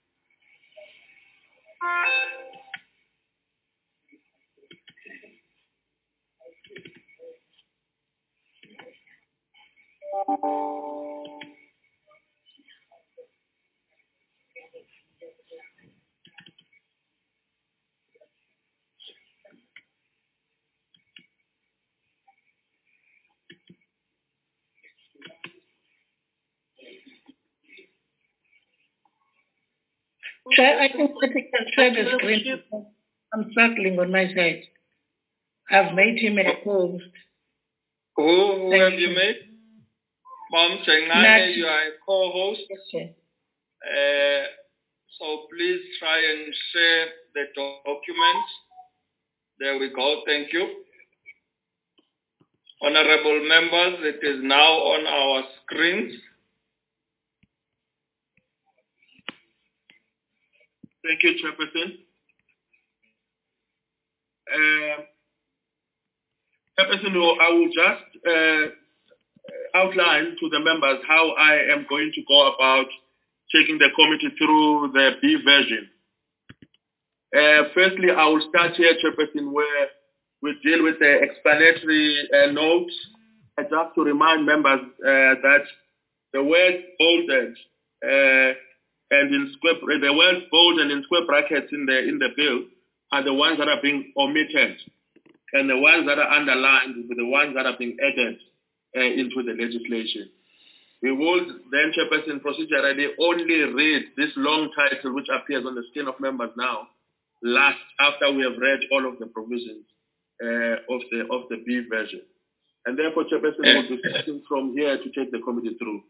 Chair, I think I can share the screen. I'm struggling on my side. I've made him a host. Who, who have you made? Mom Chengane, you are a co-host. Yes, uh, so please try and share the document. There we go. Thank you. Honorable members, it is now on our screens. Thank you, Chairperson. Uh, Chairperson, I will just uh, outline to the members how I am going to go about taking the committee through the B version. Uh, firstly, I will start here, Chairperson, where we deal with the explanatory uh, notes. I just to remind members uh, that the word bolded uh, and in square, the words bold and in square brackets in the in the bill are the ones that are being omitted, and the ones that are underlined are the ones that are being added uh, into the legislation. We will then, Chairperson, procedurally only read this long title which appears on the screen of members now, last after we have read all of the provisions uh, of the of the B version. And therefore, Chairperson will be starting from here to take the committee through.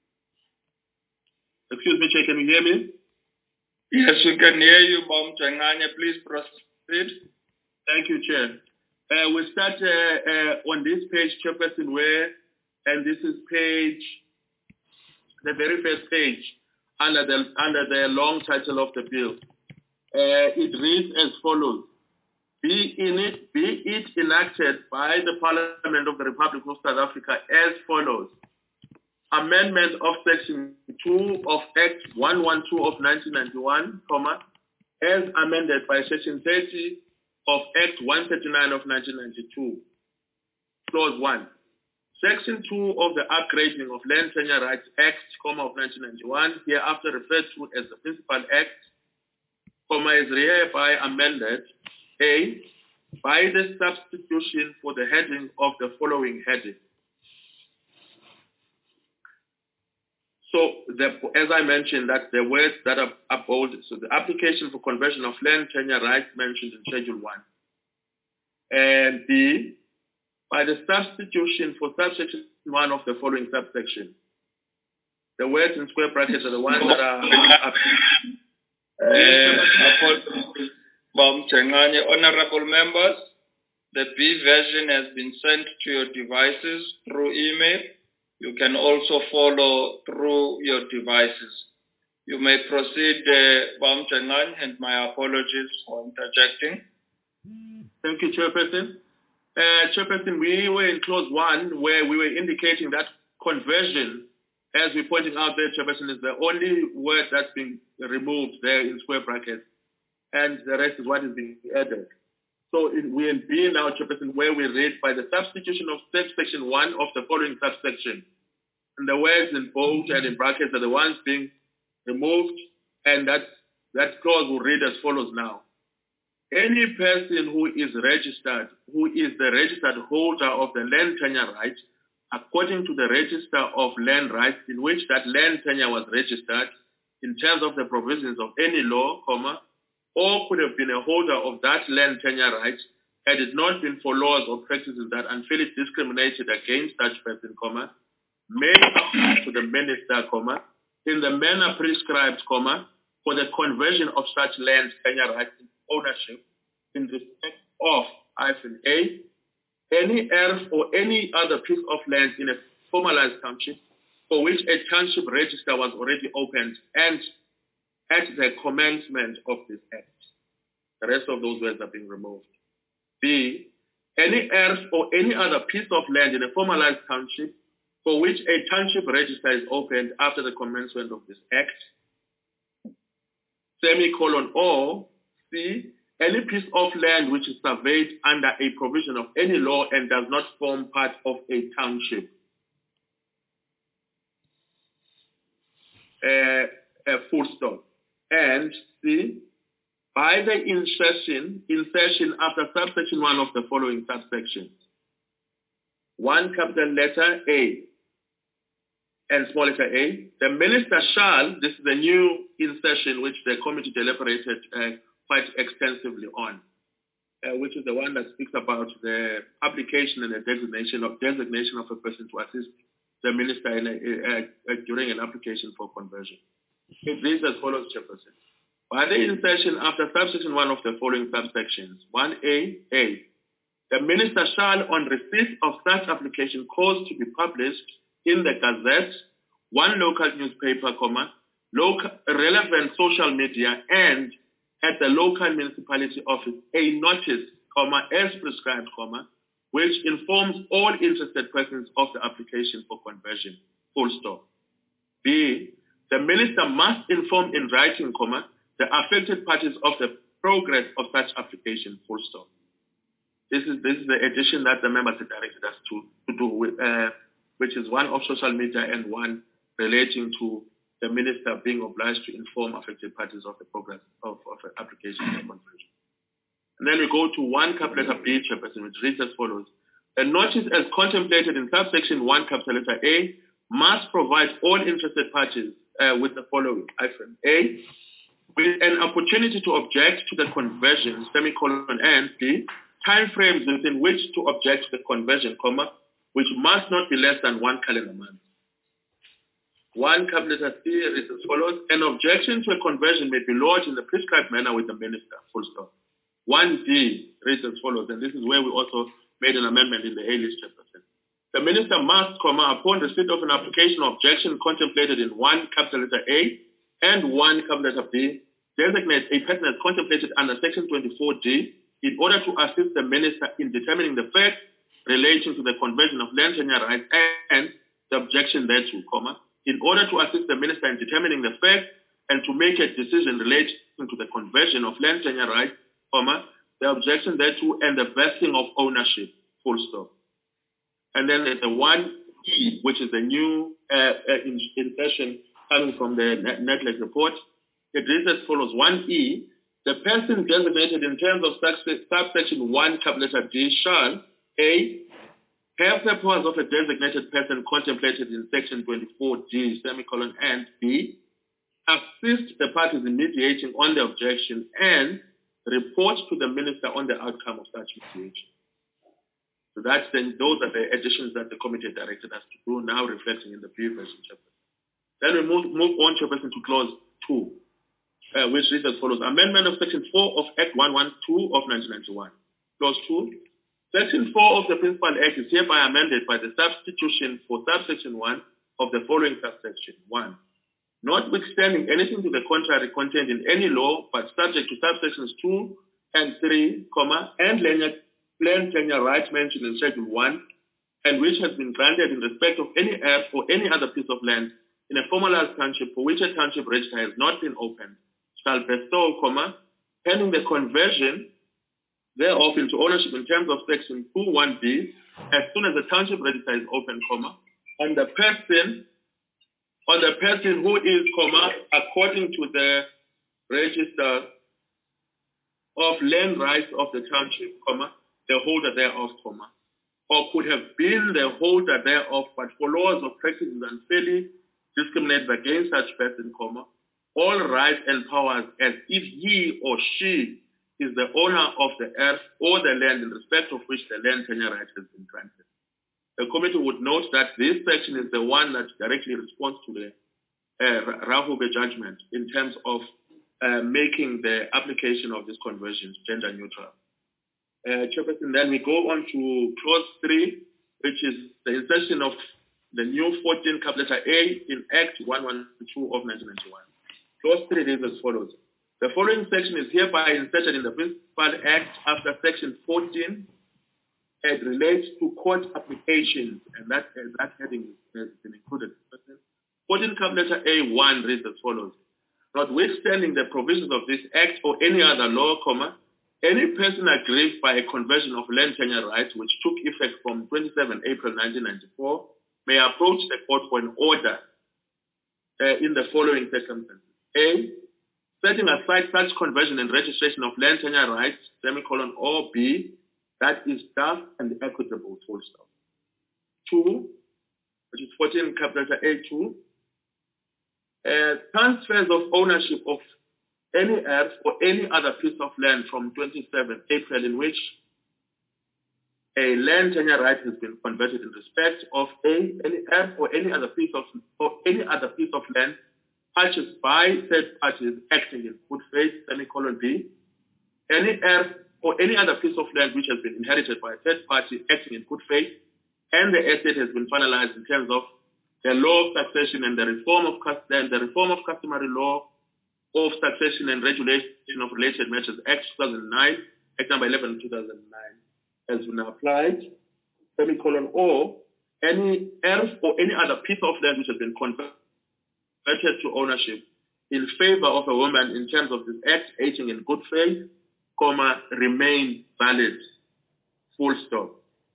Excuse me, Chair, can you hear me? Yes, we can hear you, Bom Chengane. Please proceed. Thank you, Chair. Uh, we start uh, uh, on this page, Chairperson, where, and this is page, the very first page, under the, under the long title of the bill. Uh, it reads as follows. Be, in it, be it enacted by the Parliament of the Republic of South Africa as follows. Amendment of Section two of Act one twelve of nineteen ninety-one, comma, as amended by Section thirty of Act one thirty-nine of nineteen ninety-two. Clause one. Section two of the Upgrading of Land Tenure Rights Act, comma, of nineteen ninety-one, hereafter referred to as the Principal Act, comma, is hereby amended, A, by the substitution for the heading of the following heading. So, the, as I mentioned, that the words that are, are bold, so the application for conversion of land tenure rights mentioned in Schedule one. And B, by the substitution for subsection one of the following subsection. The words in square brackets are the ones that are... uh, Honorable members, the B version has been sent to your devices through email. You can also follow through your devices. You may proceed, uh, Bom Chengane, and my apologies for interjecting. Thank you, Chairperson. Uh, Chairperson, we were in clause one where we were indicating that conversion, as we're pointing out there, Chairperson, is the only word that's been removed there in square brackets, and the rest is what is being added. So in, we in B now, Chairperson, where we read by the substitution of subsection one of the following subsection. And the words in bold and in brackets are the ones being removed, and that, that clause will read as follows now. Any person who is registered, who is the registered holder of the land tenure right, according to the Register of Land Rights in which that land tenure was registered, in terms of the provisions of any law, comma, or could have been a holder of that land tenure right had it not been for laws or practices that unfairly discriminated against such person, comma, may apply to the minister, comma, in the manner prescribed, comma, for the conversion of such land tenure rights in ownership in respect of, hyphen A, any earth or any other piece of land in a formalized township for which a township register was already opened and at the commencement of this act. The rest of those words are being removed. B, any earth or any other piece of land in a formalized township for which a township register is opened after the commencement of this act. Semicolon or C, any piece of land which is surveyed under a provision of any law and does not form part of a township. Uh, a full stop. And C, by the insertion, insertion after subsection one of the following subsections. One capital letter A and small letter A. The minister shall, this is a new insertion which the committee deliberated uh, quite extensively on, uh, which is the one that speaks about the application and the designation of designation of a person to assist the minister in a, a, a, during an application for conversion. It reads as follows, Chairperson. By the insertion after subsection one of the following subsections, one A, A, the minister shall, on receipt of such application, cause to be published in the Gazette, one local newspaper, comma, local, relevant social media, and at the local municipality office, a notice, comma, as prescribed, comma, which informs all interested persons of the application for conversion, full stop. B, the minister must inform in writing, comma, the affected parties of the progress of such application, full stop. This is, this is the addition that the members have directed us to, to do, with, uh, which is one of social media and one relating to the minister being obliged to inform affected parties of the progress of, of an application for conversion. And then we go to one capital letter B, Chairperson, which reads as follows. A notice as contemplated in subsection one capital letter A must provide all interested parties uh, with the following. Item A, with an opportunity to object to the conversion, semicolon, and B, timeframes within which to object to the conversion, comma, which must not be less than one calendar month. One capital letter C reads as follows. An objection to a conversion may be lodged in the prescribed manner with the minister, full stop. one D reads as follows, and this is where we also made an amendment in the A list, Chairperson. The minister must, comma, upon receipt of an application or objection contemplated in one capital letter A and one capital letter B, designate a person as contemplated under section twenty-four D in order to assist the minister in determining the facts relating to the conversion of land tenure rights and the objection thereto, comma, in order to assist the minister in determining the facts and to make a decision relating to the conversion of land tenure rights, comma, the objection thereto and the vesting of ownership, full stop. And then there's the one E, which is the new uh, uh, insertion coming from the NETLEC report. It reads as follows. one E, the person designated in terms of subsection one, capital letter D, shall, A, have the powers of a designated person contemplated in section twenty-four D, semicolon, and B, assist the parties in mediating on the objection and report to the minister on the outcome of such mediation. So that's then, those are the additions that the committee directed us to do, now reflecting in the previous chapter. Then we move, move on, Chairperson, to clause two, uh, which reads as follows. Amendment of section four of Act one twelve of nineteen ninety-one. Clause two. Section four of the Principal Act is hereby amended by the substitution for subsection one of the following subsection. one. Notwithstanding anything to the contrary contained in any law, but subject to subsections two and three, comma, and land tenure rights mentioned in Schedule one, and which has been granted in respect of any earth or any other piece of land in a formalized township for which a township register has not been opened, shall bestow, comma, pending the conversion thereof into ownership in terms of section two one B, as soon as the township register is open, comma, on the person, on the person who is, comma, according to the register of land rights of the township, comma, the holder thereof, comma, or could have been the holder thereof, but for laws of practice unfairly discriminated against such person, comma, all rights and powers as if he or she is the owner of the earth or the land in respect of which the land tenure right has been granted. The committee would note that this section is the one that directly responds to the uh, Rahube judgment in terms of uh, making the application of these conversions gender neutral. Uh, Chairperson, then we go on to clause three, which is the insertion of the new fourteen capital letter A in Act one twelve of nineteen ninety-one. Clause three is as follows. The following section is hereby inserted in the Principal Act after section fourteen. It relates to court applications, and that, uh, that heading has been included. fourteen capital letter A one reads as follows. Notwithstanding the provisions of this Act or any other law, comma, any person aggrieved by a conversion of land tenure rights which took effect from twenty-seventh April nineteen ninety-four may approach the court for an order uh, in the following circumstances. A, setting aside such conversion and registration of land tenure rights, semicolon, or B, that is just and equitable, full stop. Two, which is fourteen capital letter A two, uh, transfers of ownership of any earth or any other piece of land from twenty-seventh April in which a land tenure right has been converted in respect of a any earth or any other piece of or any other piece of land purchased by third parties acting in good faith, semicolon B, any earth or any other piece of land which has been inherited by a third party acting in good faith, and the estate has been finalized in terms of the law of succession and the reform of and the reform of customary law of Succession and Regulation of Related Matters Act two thousand nine, Act number eleven two thousand nine, has been applied, semicolon, or any earth or any other piece of land which has been converted to ownership in favor of a woman in terms of this act acting in good faith, comma, remain valid, full stop.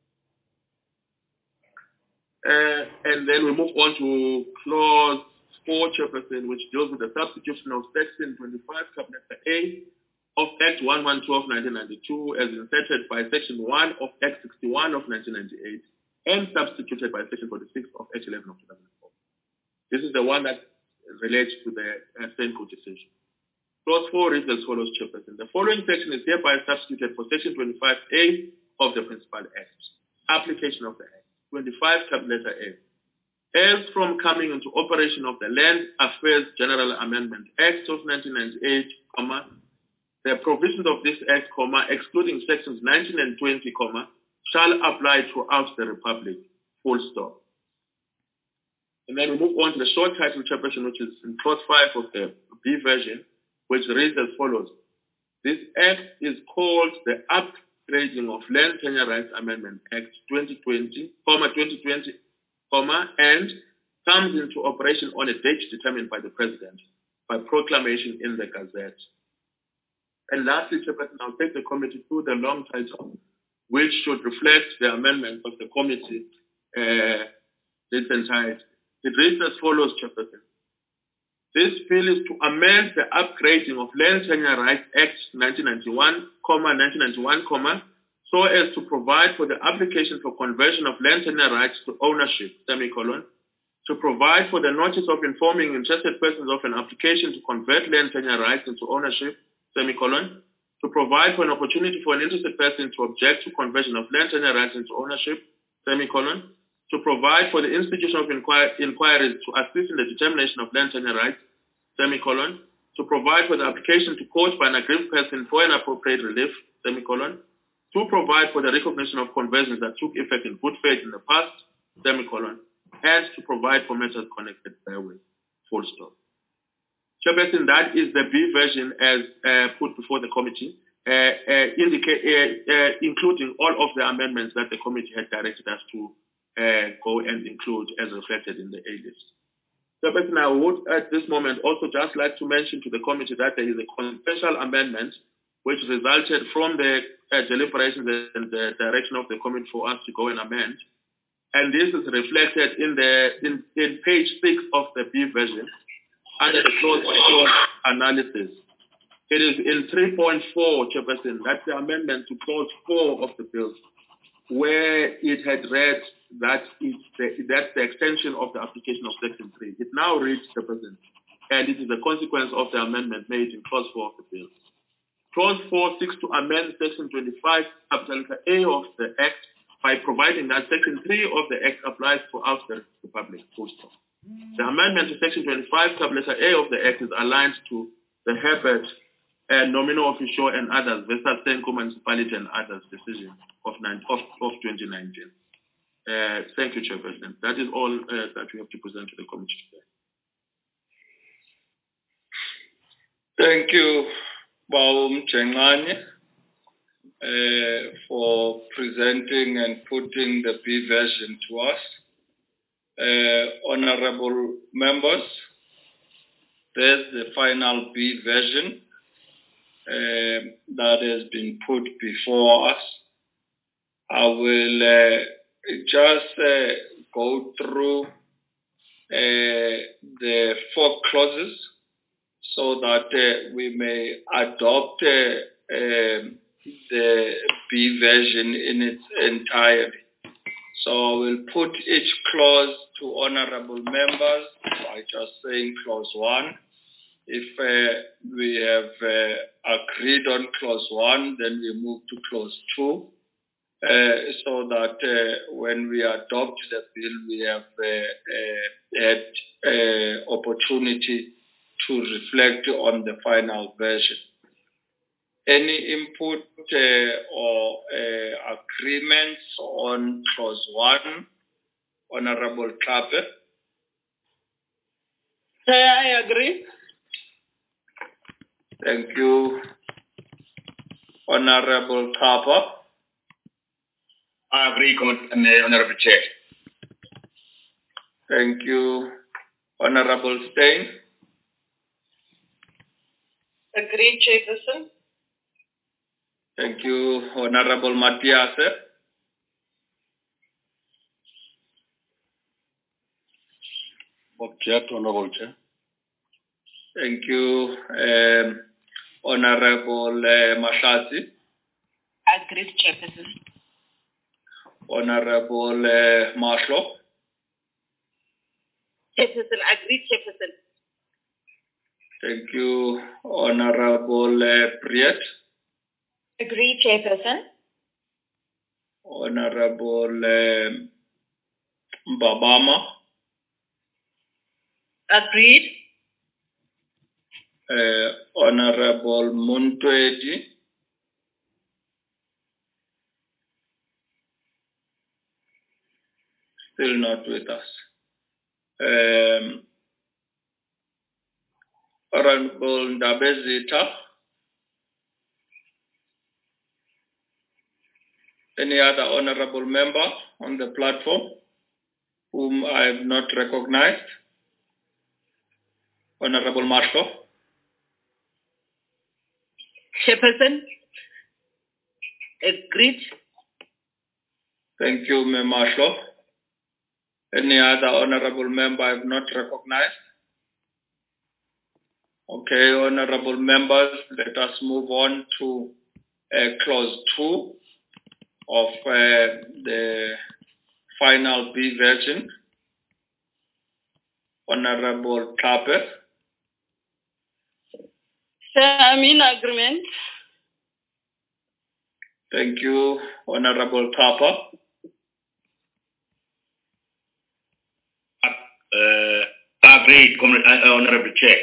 Uh, and then we move on to clause four, Chairperson, which deals with the substitution of section twenty-five, subletter A of Act one twelve of nineteen ninety-two as inserted by section one of Act sixty-one of nineteen ninety-eight and substituted by section forty-six of Act eleven of two thousand four. This is the one that relates to the uh, Senko decision. Clause four reads as follows, Chairperson. The following section is hereby substituted for section twenty-five A of the Principal Act. Application of the Act. twenty-five, subletter A. As from coming into operation of the Land Affairs General Amendment Act of nineteen ninety-eight, comma, the provisions of this Act, comma, excluding sections nineteen and twenty, comma, shall apply throughout the Republic, full stop. And then we move on to the short title, Chairperson, which is in clause five of the B version, which reads as follows. This Act is called the Upgrading of Land Tenure Rights Amendment Act twenty twenty, comma, twenty twenty, comma, and comes into operation on a date determined by the President by proclamation in the Gazette. And lastly, Chairperson, I'll take the committee through the long title, which should reflect the amendment of the committee uh, its entirety. It reads as follows, Chairperson. This bill is to amend the upgrading of Land Tenure Rights Act nineteen ninety-one, comma, nineteen ninety-one, comma, so as to provide for the application for conversion of land tenure rights to ownership, semicolon, to provide for the notice of informing interested persons of an application to convert land tenure rights into ownership, semicolon, to provide for an opportunity for an interested person to object to conversion of land tenure rights into ownership, semicolon, to provide for the institution of inquir inquiries to assist in the determination of land tenure rights, semicolon, to provide for the application to court by an aggrieved person for an appropriate relief, semicolon, to provide for the recognition of conversions that took effect in good faith in the past, semicolon, and to provide for matters connected therewith, full stop. Chairperson, that is the B version as uh, put before the committee, uh, uh, indicate, uh, uh, including all of the amendments that the committee had directed us to uh, go and include as reflected in the A list. Chairperson, I would at this moment also just like to mention to the committee that there is a consensual amendment which resulted from the uh, deliberations and the direction of the committee for us to go and amend. And this is reflected in the in, in page six of the B version under the clause four analysis. It is in three point four, Chairperson, that's the amendment to clause four of the bill, where it had read that it's the, that's the extension of the application of section three. It now reads, Chairperson, and it is a consequence of the amendment made in clause four of the bill. Clause four seeks to amend section twenty-five, subletter A of the Act by providing that section three of the Act applies throughout the Republic. The amendment to section twenty-five, subletter A of the Act is aligned to the Herbert and nominal official and others versus Senko Municipality and others decision of, nine, of, of twenty nineteen. Uh, thank you, Chairperson. That is all uh, that we have to present to the committee today. Thank you, Baum Chengani, uh, for presenting and putting the B version to us. Uh, honorable members, there's the final B version uh, that has been put before us. I will uh, just uh, go through uh, the four clauses so that uh, we may adopt uh, uh, the B version in its entirety. So I will put each clause to honorable members by just saying clause one. If uh, we have uh, agreed on clause one, then we move to clause two, uh, so that uh, when we adopt the bill, we have uh, uh, had uh, opportunity to reflect on the final version. Any input uh, or uh, agreements on clause one, Honorable Klape? I agree. Thank you, Honorable Kapa. I I agree, Honorable Chair. Thank you. Honorable Stein. Agreed, Chairperson. Thank you. Honorable Matthias. Object, Honorable Chair. Thank you. Um, Honorable uh, Mashati. Agreed, Chairperson. Honorable uh, Mashlo. Chairperson, agreed, Chairperson. Thank you. Honorable uh, Priet. Agreed, Chairperson. Honorable um, Babama. Agreed. Uh, Honorable Muntwedi. Still not with us. Um, Honorable Ndabezita. Any other honorable member on the platform whom I have not recognized? Honorable Marshall. Chairperson, agreed. Thank you, Ma'am Marshall. Any other honorable member I have not recognized? Okay, honorable members, let us move on to uh, clause two of uh, the final B version. Honorable Klaper. Sir, I'm in agreement. Thank you, Honorable Tapa. Uh, agreed, uh, Honorable Chair.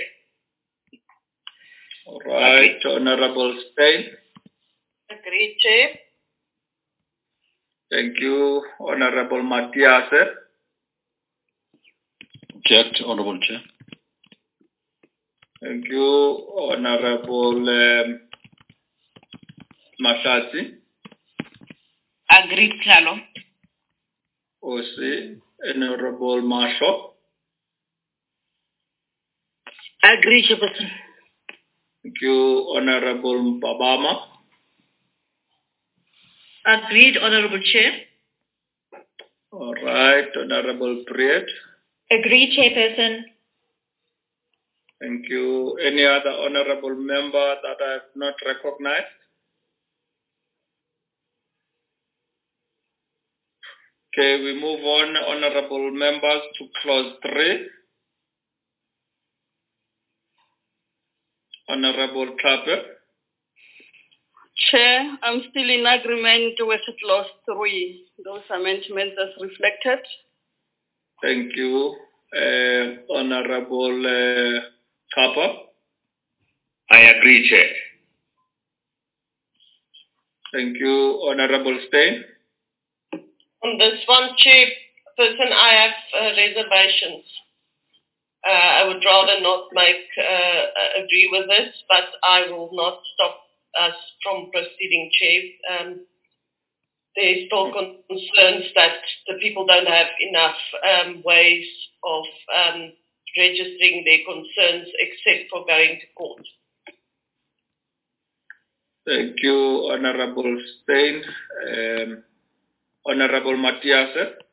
All right, agreed. Honorable Stein. Agreed, Chair. Thank you, Honorable Matthias. Object, Honorable Chair. Thank you, Honorable um, Mashati. Agreed, Tlalo. Osi. Honorable Marshall. Agreed, Chairperson. Thank you, Honorable Babama. Agreed, Honorable Chair. All right, Honorable Priet. Agreed, Chairperson. Thank you. Any other honorable member that I have not recognized? Okay, we move on, honorable members, to clause three. Honorable Klaper. Chair, I'm still in agreement with clause three. Those amendments as reflected. Thank you. Uh, Honorable uh, Kappa. I agree, Chair. Thank you. Honorable Stein. On this one, Chairperson, I have uh, reservations. Uh, I would rather not make uh, agree with this, but I will not stop us from proceeding, Chair. Um, there's still concerns that the people don't have enough um, ways of um, registering their concerns except for going to court. Thank you, Honorable Stein. Um, Honorable Matthias.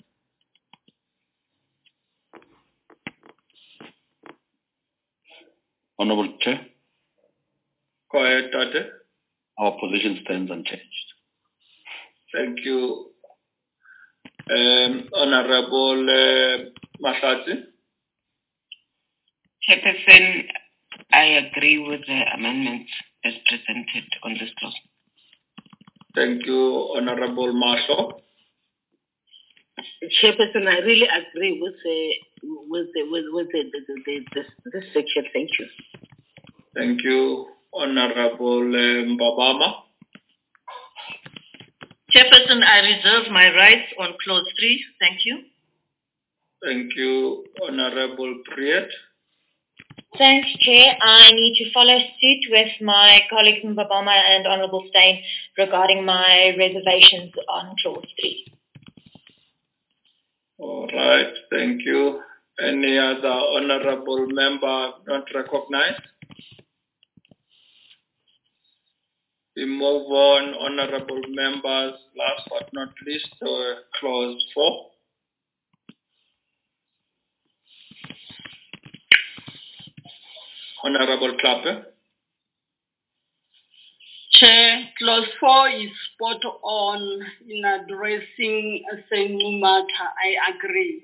Honorable Chair. Go ahead, Tate. Our position stands unchanged. Thank you. Um, Honorable uh, Mashati. Chairperson, I agree with the amendments as presented on this clause. Thank you, Honorable Marshall. Chairperson, I really agree with the with the with, with the, the, the, the, this, this section. Thank you. Thank you, Honorable um, Babama. Chairperson, I reserve my rights on clause three. Thank you. Thank you, Honorable Priet. Thanks, Chair. I need to follow suit with my colleagues Mbabama and Honourable Stein regarding my reservations on clause three. Thank you. Any other honorable member not recognized? We move on, honorable members, last but not least, to clause four. Honorable Clapper. Chair, clause four is spot on in addressing a single matter. I agree.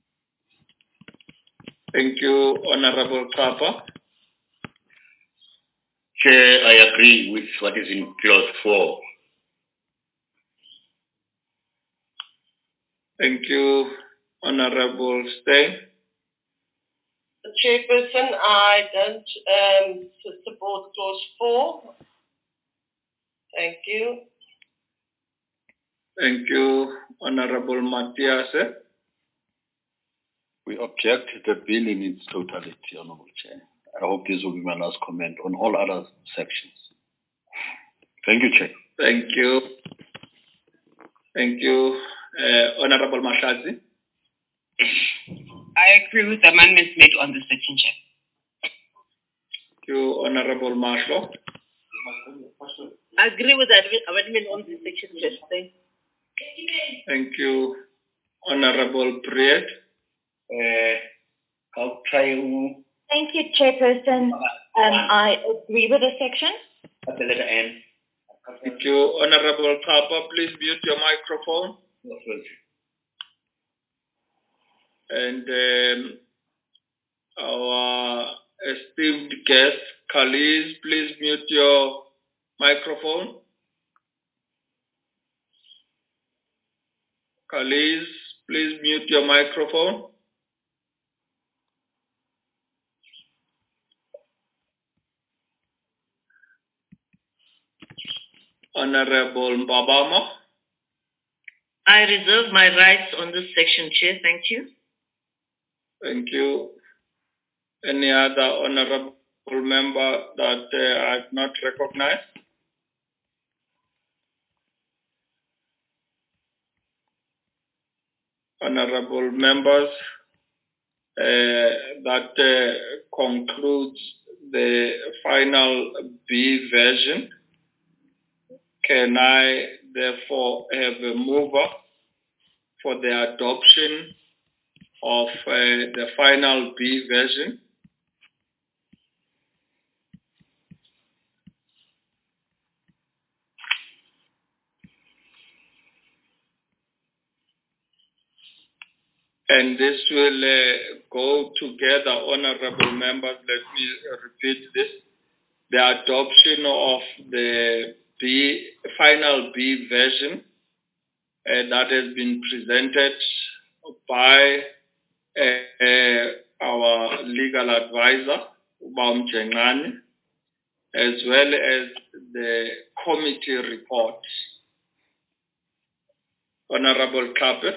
Thank you, Honorable Clapper. Chair, I agree with what is in clause four. Thank you, Honorable Steyn. Chairperson, I don't um, support clause four. Thank you. Thank you, Honorable Matthias. We object the bill in its totality, Honorable Chair. I hope this will be my last comment on all other sections. Thank you, Chair. Thank you. Thank you, uh, Honorable Mahlatsi. I agree with the amendments made on this section, Chair. Thank you, Honorable Mashlo. I agree with the amendment on this section, Chair. Thank you, Honorable Priet. Uh, I'll try to. Thank you, Chairperson. Um, I agree with the section. At the letter N. Thank you, Honorable Papa. Please mute your microphone. And um, our esteemed guest, Khalees, please mute your microphone. Khalees, please mute your microphone. Honorable Mbabama. I reserve my rights on this section, Chair. Thank you. Thank you. Any other honorable member that uh, I've not recognized? Honorable members, uh, that uh, concludes the final B version. Can I therefore have a mover for the adoption of uh, the final B version? And this will uh, go together, honorable members. Let me repeat this. The adoption of the B, final B version uh, that has been presented by uh, uh, our legal advisor, Ubam Jengani, as well as the committee report. Honorable Clapper.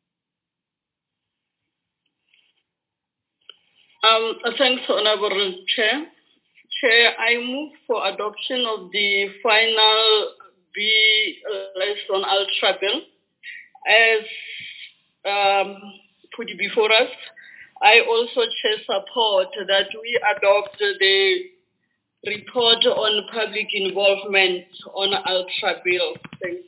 Um, thanks, Honorable Chair. Chair, I move for adoption of the final B lesson ultra bill as um, put before us. I also, Chair, support that we adopt the report on public involvement on ultra bill. Thanks.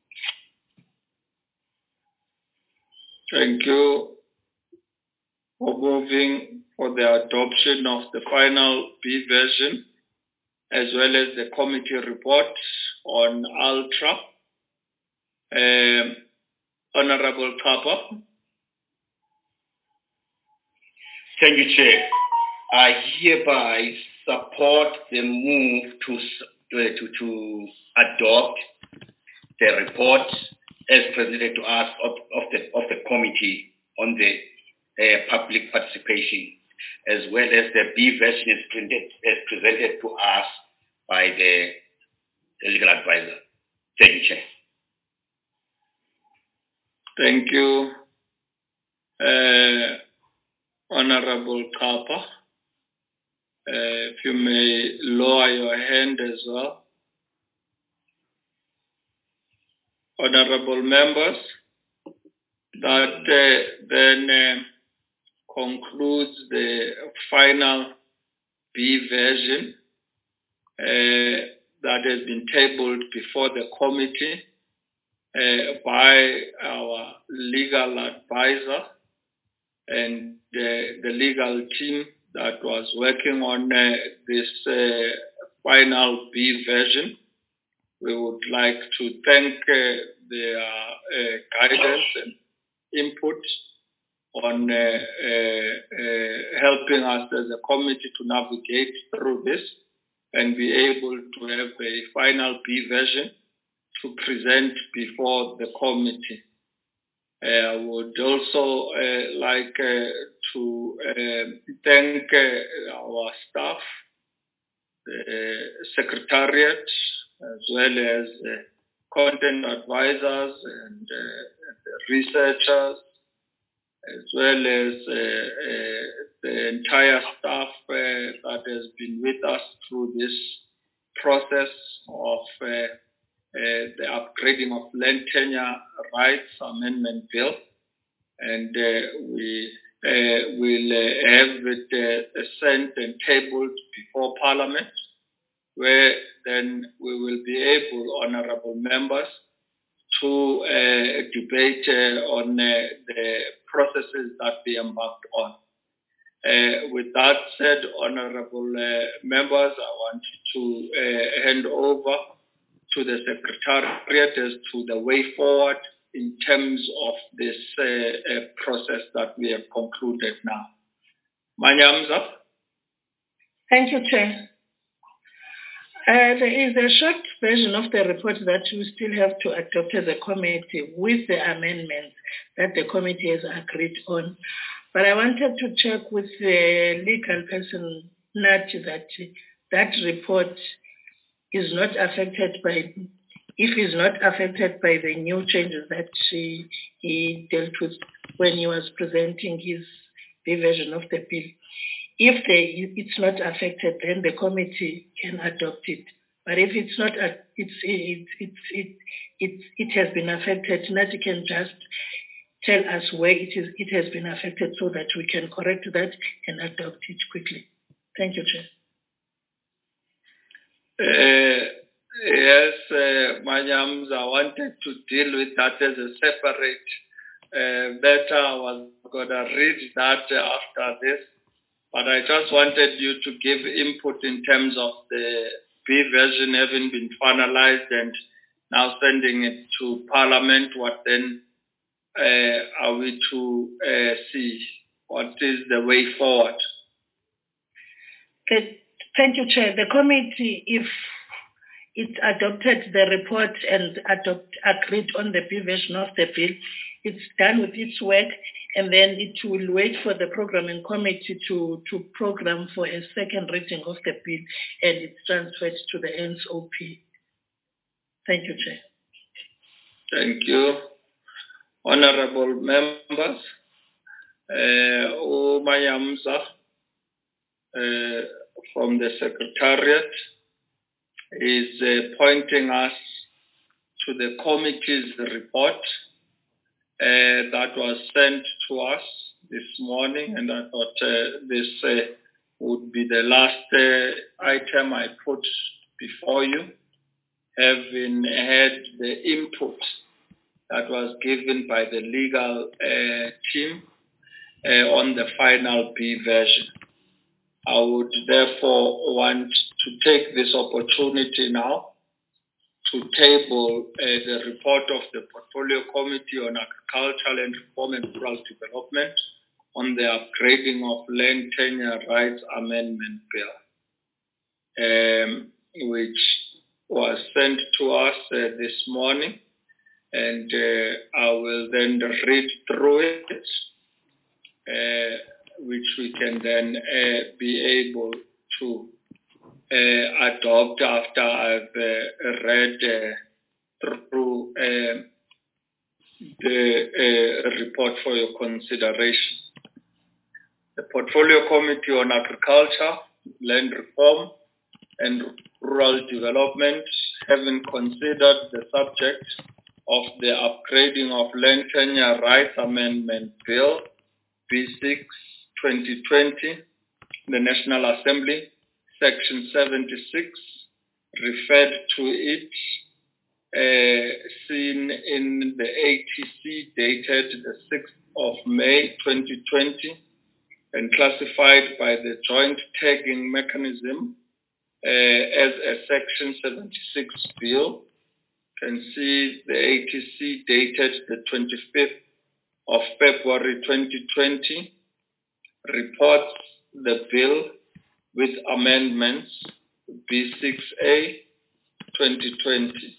Thank you for moving for the adoption of the final B version, as well as the committee report on ultra. Um, Honorable Papa. Thank you, Chair. I hereby support the move to, uh, to, to adopt the report as presented to us of, of, the, of the committee on the uh, public participation, as well as the B version is presented, as presented to us by the, the legal advisor. Thank you, Chair. Thank you, uh, Honorable Kapa. Uh, if you may lower your hand as well. Honorable members, that uh, then uh, concludes the final B version uh, that has been tabled before the committee uh, by our legal advisor and uh, the legal team that was working on uh, this uh, final B version. We would like to thank uh, their uh, guidance and input on uh, uh, uh, helping us as a committee to navigate through this and be able to have a final B version to present before the committee. Uh, I would also uh, like uh, to uh, thank uh, our staff, the Secretariat, as well as uh, content advisors and uh, researchers, as well as uh, uh, the entire staff uh, that has been with us through this process of uh, uh, the upgrading of land tenure rights amendment bill. And uh, we uh, will uh, have it uh, sent and tabled before Parliament, where then we will be able, honorable members, to uh, debate uh, on uh, the processes that we embarked on. Uh, with that said, honorable uh, members, I want to uh, hand over to the Secretariat as to the way forward in terms of this uh, uh, process that we have concluded now. Manyamza? Thank you, Chair. Uh, there is a short version of the report that we still have to adopt as a committee with the amendments that the committee has agreed on. But I wanted to check with the legal person, Nati, that that report is not affected by, if is not affected by the new changes that she, he dealt with when he was presenting his the version of the bill. If they, it's not affected, then the committee can adopt it. But if it's not, it's it it it it, it has been affected, Nati can just tell us where it is it has been affected so that we can correct that and adopt it quickly. Thank you, Chair. Uh, yes, uh, Manyams, I wanted to deal with that as a separate uh, matter. I was going to read that after this. But I just wanted you to give input in terms of the B version having been finalized and now sending it to Parliament. What then uh, are we to uh, see? What is the way forward? Okay. Thank you, Chair. The committee, if it adopted the report and adopt, agreed on the B version of the bill, it's done with its work, and then it will wait for the programming committee to, to program for a second reading of the bill, and it's transferred to the N S O P. Thank you, Chair. Thank you. Honorable members, uh, Umayamza uh, from the Secretariat is uh, pointing us to the committee's report Uh, that was sent to us this morning, and I thought uh, this uh, would be the last uh, item I put before you, having had the input that was given by the legal uh, team uh, on the final B version. I would therefore want to take this opportunity now to table uh, the report of the Portfolio Committee on Agricultural and Reform and Rural Development on the upgrading of land tenure rights amendment bill, um, which was sent to us uh, this morning, and uh, I will then read through it, uh, which we can then uh, be able to Uh, adopt after I've uh, read uh, through uh, the uh, report for your consideration. The Portfolio Committee on Agriculture, Land Reform and Rural Development, having considered the subject of the upgrading of land tenure rights amendment bill B six twenty twenty, the National Assembly, Section seventy-six, referred to it, uh, seen in the A T C dated the sixth of May twenty twenty, and classified by the joint tagging mechanism uh, as a Section seventy-six bill. You can see the A T C dated the twenty-fifth of February twenty twenty reports the bill with amendments B six A twenty twenty.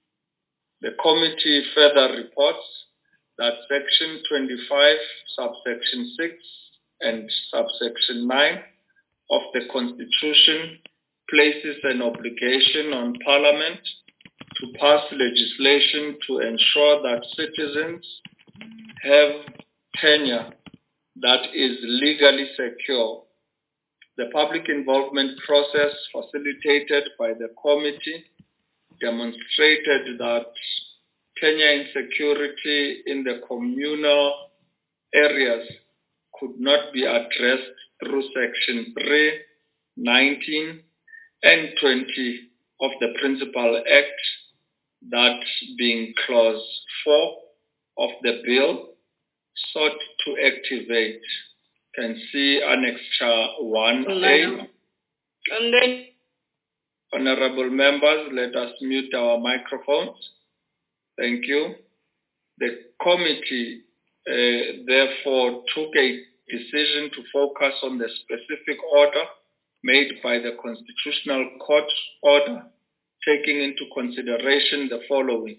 The committee further reports that Section twenty-five, subsection six and subsection nine of the Constitution places an obligation on Parliament to pass legislation to ensure that citizens have tenure that is legally secure. The public involvement process facilitated by the committee demonstrated that tenure insecurity in the communal areas could not be addressed through Section three, nineteen, and twenty of the Principal Act, that being Clause four of the bill, sought to activate. You can see Annexure one A. And then, Honorable members, let us mute our microphones. Thank you. The committee uh, therefore took a decision to focus on the specific order made by the Constitutional Court order, taking into consideration the following.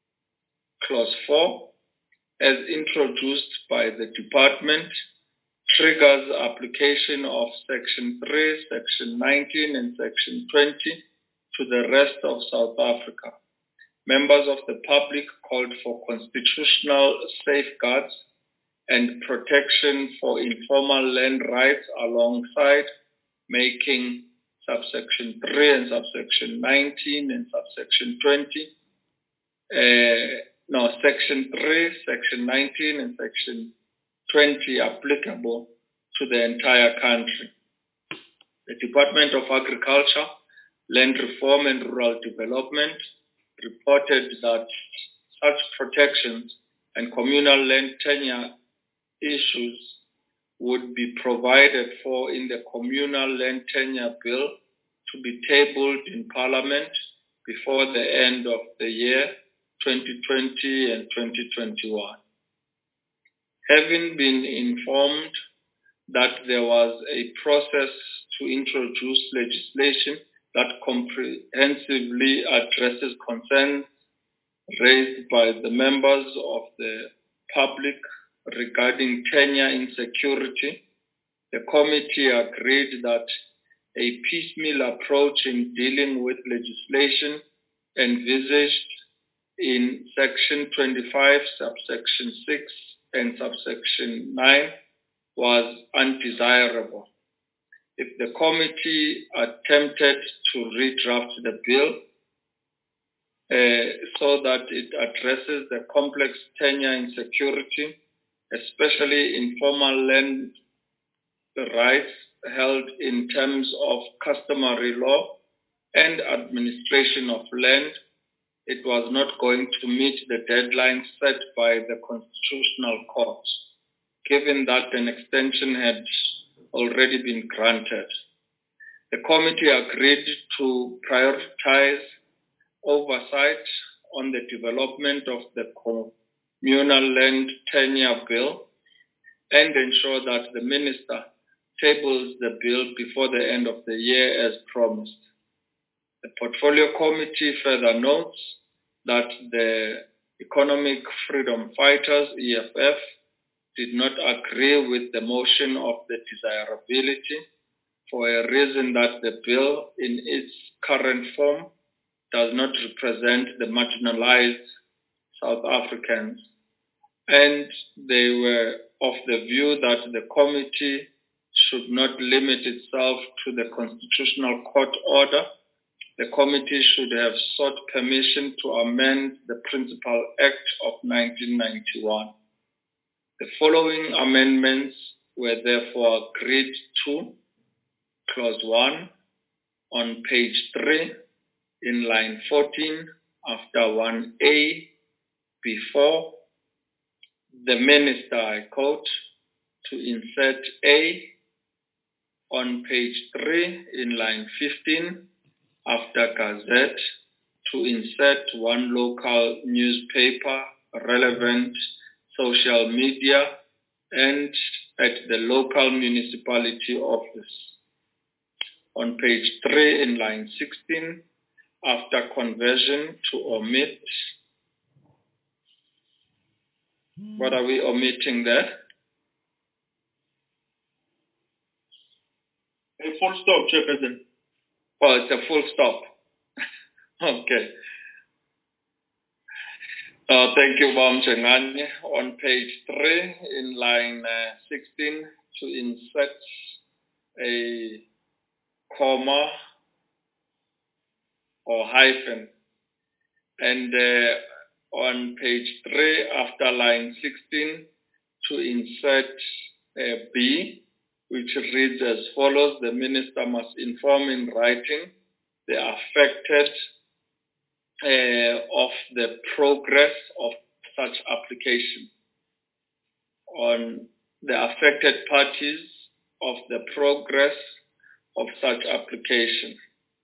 Clause four, as introduced by the department, triggers application of Section three, Section nineteen, and Section twenty to the rest of South Africa. Members of the public called for constitutional safeguards and protection for informal land rights alongside making subsection three and subsection nineteen and subsection twenty, uh, no, section three, section nineteen, and section twenty applicable to the entire country. The Department of Agriculture, Land Reform and Rural Development reported that such protections and communal land tenure issues would be provided for in the Communal Land Tenure Bill to be tabled in Parliament before the end of the year twenty twenty and twenty twenty-one. Having been informed that there was a process to introduce legislation that comprehensively addresses concerns raised by the members of the public regarding tenure insecurity, the committee agreed that a piecemeal approach in dealing with legislation envisaged in Section twenty-five, subsection six and subsection nine was undesirable. If the committee attempted to redraft the bill uh, so that it addresses the complex tenure insecurity, especially informal land rights held in terms of customary law and administration of land, it was not going to meet the deadline set by the Constitutional Court, given that an extension had already been granted. The committee agreed to prioritize oversight on the development of the Communal Land Tenure Bill and ensure that the Minister tables the bill before the end of the year as promised. The Portfolio Committee further notes that the Economic Freedom Fighters, E F F, did not agree with the motion of the desirability for a reason that the bill in its current form does not represent the marginalized South Africans. And they were of the view that the committee should not limit itself to the Constitutional Court order. The committee should have sought permission to amend the Principal Act of nineteen ninety-one. The following amendments were therefore agreed to. Clause one on page three in line fourteen after one A before the minister, I quote, to insert A on page three in line fifteen after Gazette to insert one local newspaper, relevant social media, and at the local municipality office. On page three in line sixteen, after conversion to omit. What are we omitting there? A full stop, Chairperson. Oh, it's a full stop. Okay. Uh, thank you, Bam Chengani. On page three, in line uh, sixteen, to insert a comma or hyphen. And uh, on page three, after line sixteen, to insert a B, which reads as follows: the minister must inform in writing the affected uh, of the progress of such application, on the affected parties of the progress of such application.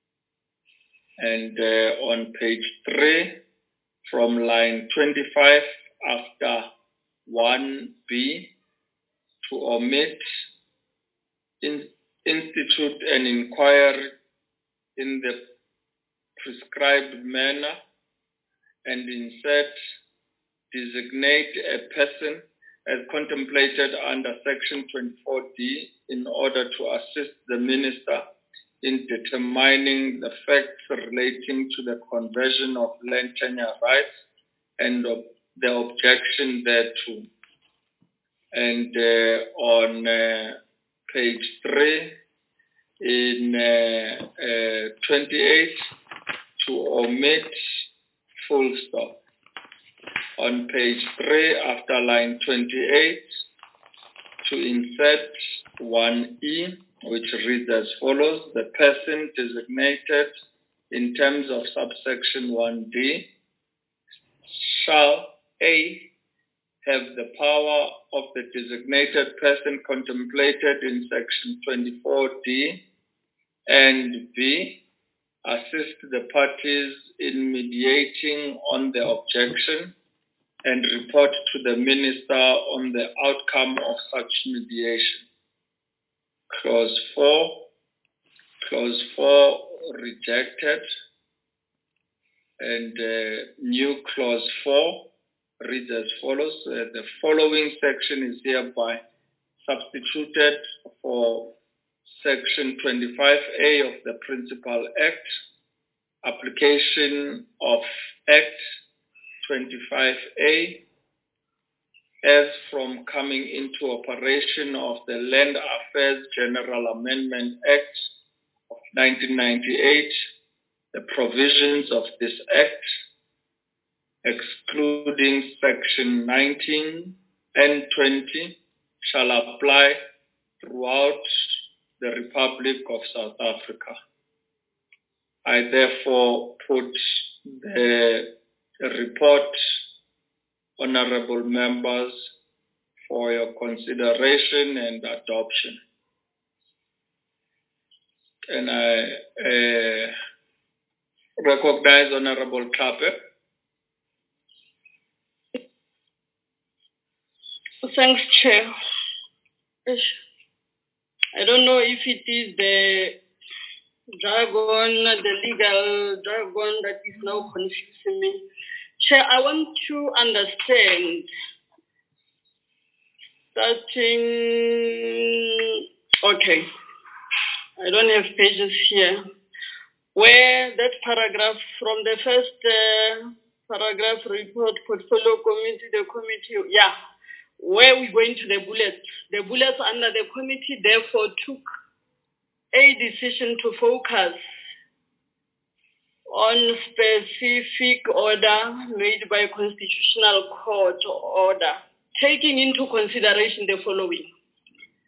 And uh, on page three, from line twenty-five after one B, to omit in, institute an inquiry in the prescribed manner and insert designate a person as contemplated under section twenty-four D in order to assist the minister in determining the facts relating to the conversion of land tenure rights and of the objection thereto. And uh, on uh, page three, in uh, uh, twenty-eight, to omit full stop. On page three, after line twenty-eight, to insert one E, which reads as follows: the person designated in terms of subsection one D shall A, have the power of the designated person contemplated in section twenty-four D, and B, assist the parties in mediating on the objection and report to the minister on the outcome of such mediation. Clause four, clause four rejected, and uh, new clause four reads as follows: uh, the following section is hereby substituted for section twenty-five A of the Principal Act, application of Act twenty-five A as from coming into operation of the Land Affairs General Amendment Act of nineteen ninety-eight, the provisions of this Act, excluding section nineteen and twenty, shall apply throughout the Republic of South Africa. I therefore put the report, honorable members, for your consideration and adoption. And I uh, recognize Honorable Klape. Thanks, Chair. I don't know if it is the jargon, the legal jargon that is now confusing me. Chair, I want to understand, starting, okay, I don't have pages here, where that paragraph from the first uh, paragraph report, portfolio committee, the committee, yeah, where we go into the bullets. The bullets under the committee therefore took a decision to focus on specific order made by Constitutional Court order, taking into consideration the following.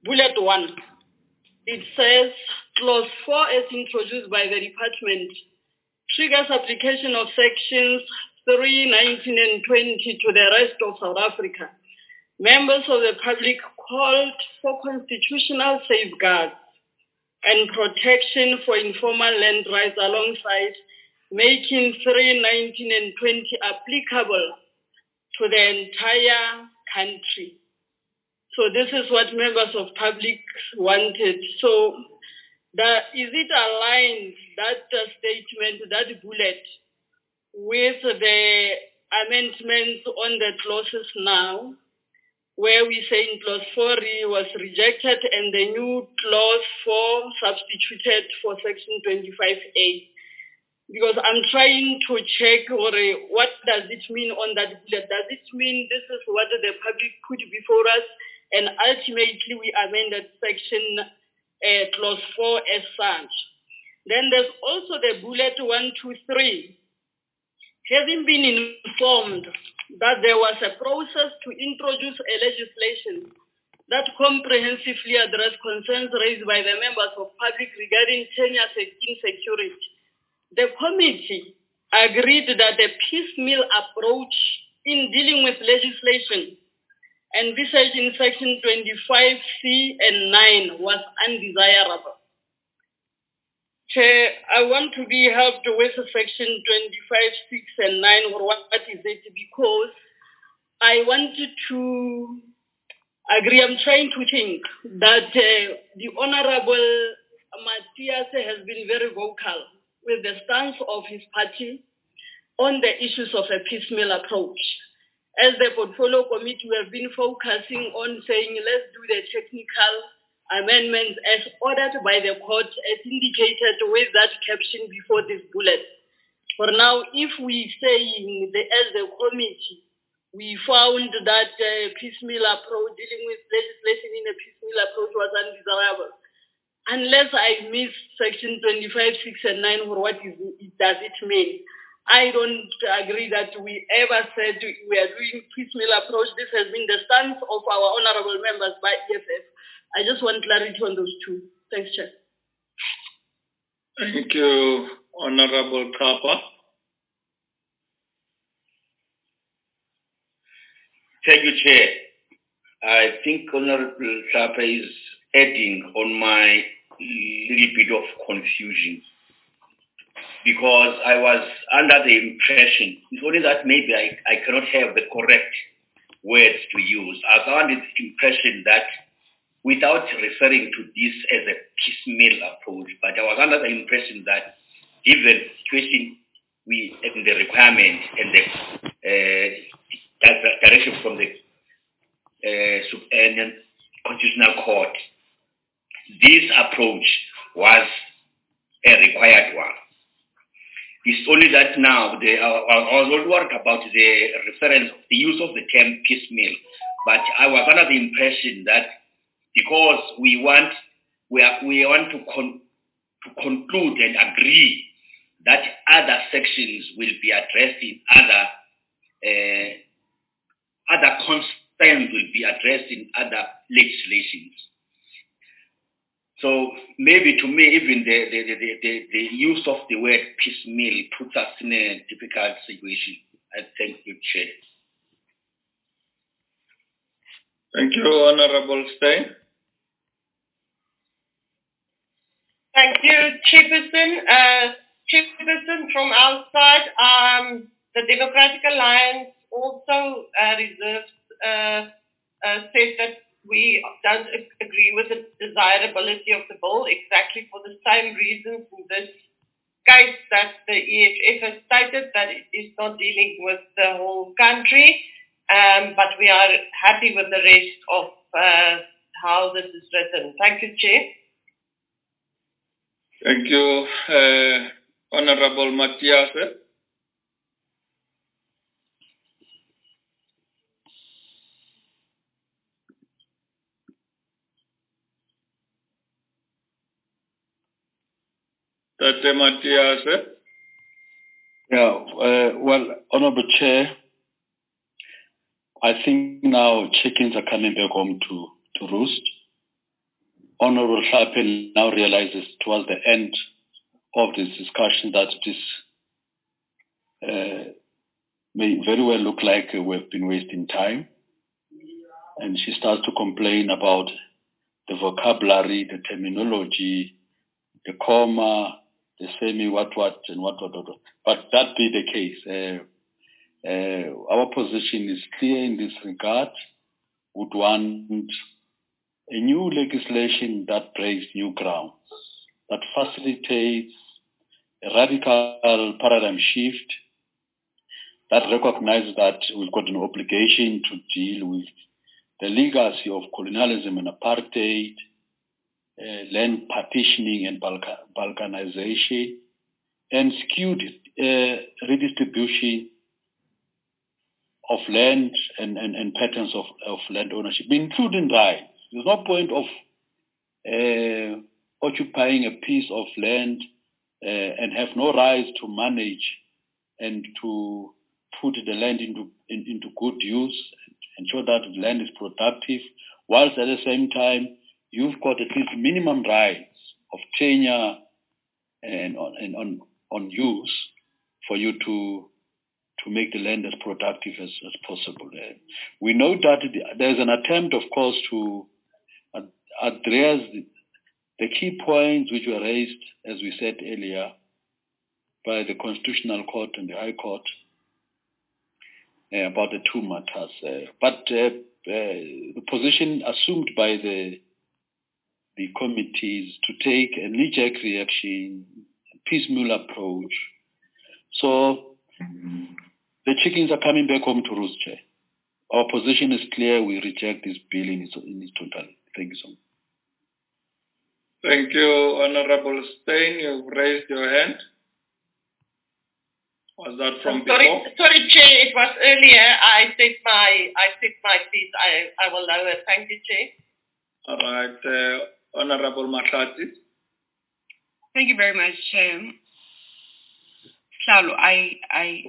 bullet one. It says, clause four as introduced by the department triggers application of sections three, nineteen, and twenty to the rest of South Africa. Members of the public called for constitutional safeguards and protection for informal land rights alongside making three, nineteen, and twenty applicable to the entire country. So this is what members of public wanted. So the, is it aligned, that uh, statement, that bullet, with the amendments on the clauses now, where we say in clause four was rejected and the new clause four substituted for section twenty-five A? Because I'm trying to check or, uh, what does it mean on that bullet. Does it mean this is what the public put before us and ultimately we amended section uh, clause four as such? Then there's also the bullet one, two, three. Having been informed that there was a process to introduce a legislation that comprehensively addressed concerns raised by the members of public regarding tenure insecurity, the committee agreed that a piecemeal approach in dealing with legislation envisaged in section twenty-five C and nine was undesirable. Chair, I want to be helped with section twenty-five, six, and nine, or what is it, because I wanted to agree. I'm trying to think that uh, the Honorable Matthias has been very vocal with the stance of his party on the issues of a piecemeal approach. As the portfolio committee, we have been focusing on saying, let's do the technical amendments as ordered by the court, as indicated with that caption before this bullet. For now, if we say in the, as the committee, we found that uh, piecemeal approach, dealing with legislation in a piecemeal approach was undesirable. Unless I miss section twenty-five, six, and nine, or what is it, does it mean? I don't agree that we ever said we are doing piecemeal approach. This has been the stance of our honorable members by E F F. I just want clarity on those two. Thanks, Chair. Thank you, Honorable Kapa. Thank you, Chair. I think Honorable Kapa is adding on my little bit of confusion, because I was under the impression, it's only that maybe I, I cannot have the correct words to use. I was under the impression that without referring to this as a piecemeal approach, but I was under the impression that given the situation we and the requirement and the uh, direction from the uh, Constitutional Court, this approach was a required one. It's only that now the, uh, I was all worried about the reference, the use of the term piecemeal, but I was under the impression that because we want we, are, we want to, con, to conclude and agree that other sections will be addressed in other uh, other constraints will be addressed in other legislations. So maybe to me, even the, the, the, the, the use of the word piecemeal puts us in a difficult situation. I thank you, Chair. Thank you, Honorable Steyn. Thank you, Chairperson. Uh, Chairperson, from our side, um, the Democratic Alliance also uh, reserves, uh, uh, said that we don't agree with the desirability of the bill exactly for the same reasons in this case that the E F F has stated, that it is not dealing with the whole country, um, but we are happy with the rest of uh, how this is written. Thank you, Chair. Thank you, uh, Honorable Matthias. Tate Matthias. Yeah, uh, well, Honorable Chair, I think now chickens are coming back home to, to roost. Honorable Hlape now realizes towards the end of this discussion that this uh, may very well look like we've been wasting time. And she starts to complain about the vocabulary, the terminology, the comma, the semi what what and what what what. But that be the case. Uh, uh, our position is clear in this regard. Would want a new legislation that breaks new grounds, that facilitates a radical paradigm shift, that recognizes that we've got an obligation to deal with the legacy of colonialism and apartheid, uh, land partitioning and Balkan, balkanization, and skewed uh, redistribution of land and, and, and patterns of, of land ownership, including rights. There's no point of uh, occupying a piece of land uh, and have no rights to manage and to put the land into in, into good use, ensure that the land is productive, whilst at the same time you've got at least minimum rights of tenure and on and on, on use for you to to make the land as productive as, as possible. Uh, we know that there's an attempt, of course, to ad- address the, the key points which were raised, as we said earlier, by the Constitutional Court and the High Court uh, about the two matters. Uh, but uh, uh, the position assumed by the the committees to take a knee-jerk reaction, piecemeal approach. So the chickens are coming back home to roost, Chair. Our position is clear. We reject this bill in its, in its totality. Thank you so much. Thank you, Honorable Steyn. You've raised your hand. Was that from sorry, before? Sorry, Chair. It was earlier. I said my I said my piece. I, I will lower. Thank you, Chair. All right. Uh, Honorable Matlati. Thank you very much, Chair. Slalo, I I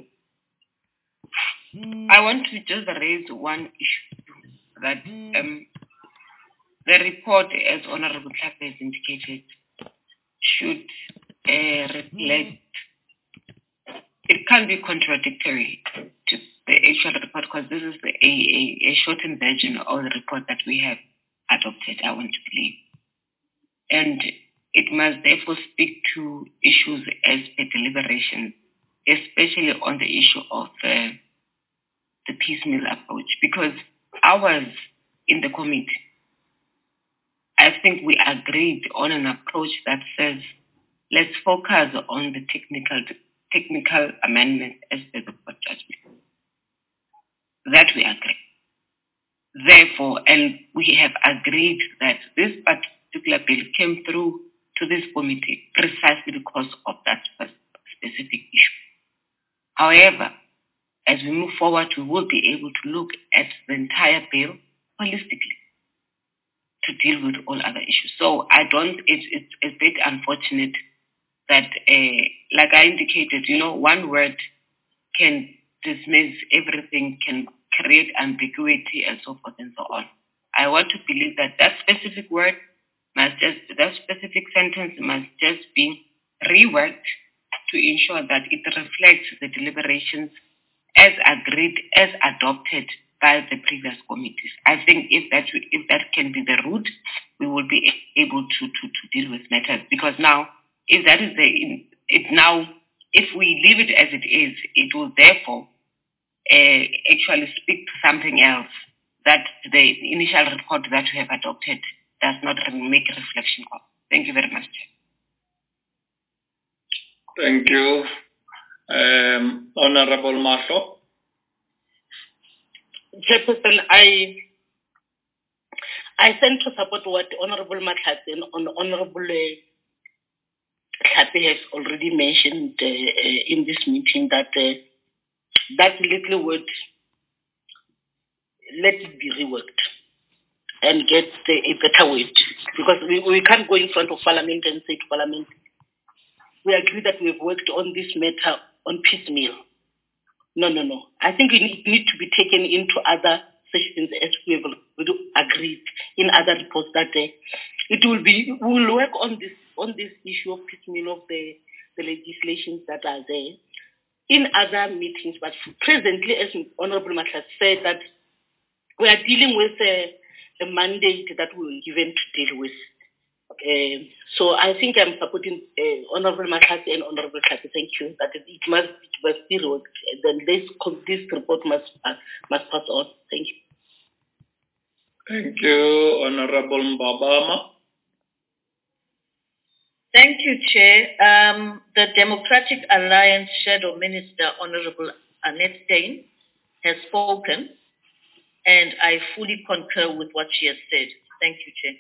I want to just raise one issue that um, the report, as Honorable Hlape has indicated, should uh, reflect. It can't be contradictory to the actual report because this is the, a, a, a shortened version of the report that we have adopted, I want to believe. And it must therefore speak to issues as per deliberation, especially on the issue of uh, the piecemeal approach, because ours in the committee, I think we agreed on an approach that says, let's focus on the technical technical amendment as per the court judgment. That we agree. Therefore, and we have agreed that this particular bill came through to this committee precisely because of that specific issue. However, as we move forward, we will be able to look at the entire bill holistically to deal with all other issues. So I don't, it's, it's a bit unfortunate that, uh, like I indicated, you know, one word can dismiss everything, can create ambiguity and so forth and so on. I want to believe that that specific word must just, that specific sentence must just be reworked to ensure that it reflects the deliberations as agreed, as adopted by the previous committees. I think if that if that can be the route, we will be able to, to, to deal with matters. Because now, if that is the, it now, if we leave it as it is, it will therefore uh, actually speak to something else that the initial report that we have adopted does not make a reflection of. Thank you very much. Thank you. Um, Honorable Mahlo. Chairperson, I I tend to support what Honorable Matlati and Honorable Hlape has already mentioned uh, uh, in this meeting, that uh, that little word, let it be reworked and get uh, a better word, because we, we can't go in front of Parliament and say to Parliament, we agree that we've worked on this matter on piecemeal. No, no, no. I think it need, need to be taken into other sessions as we have agreed in other reports that uh, it will be, we will work on this on this issue of piecemeal of the, the legislations that are there in other meetings. But presently, as Honorable Matlas said, that we are dealing with a, a mandate that we were given to deal with. Uh, so I think I'm supporting uh, Honorable Makasi and Honorable Kati. Thank you. That it must, it must be worked. Then this this report must uh, must pass on. Thank you. Thank you, Honorable Mbabama. Thank you, Chair. Um, the Democratic Alliance Shadow Minister, Honorable Annette Steyn, has spoken, and I fully concur with what she has said. Thank you, Chair.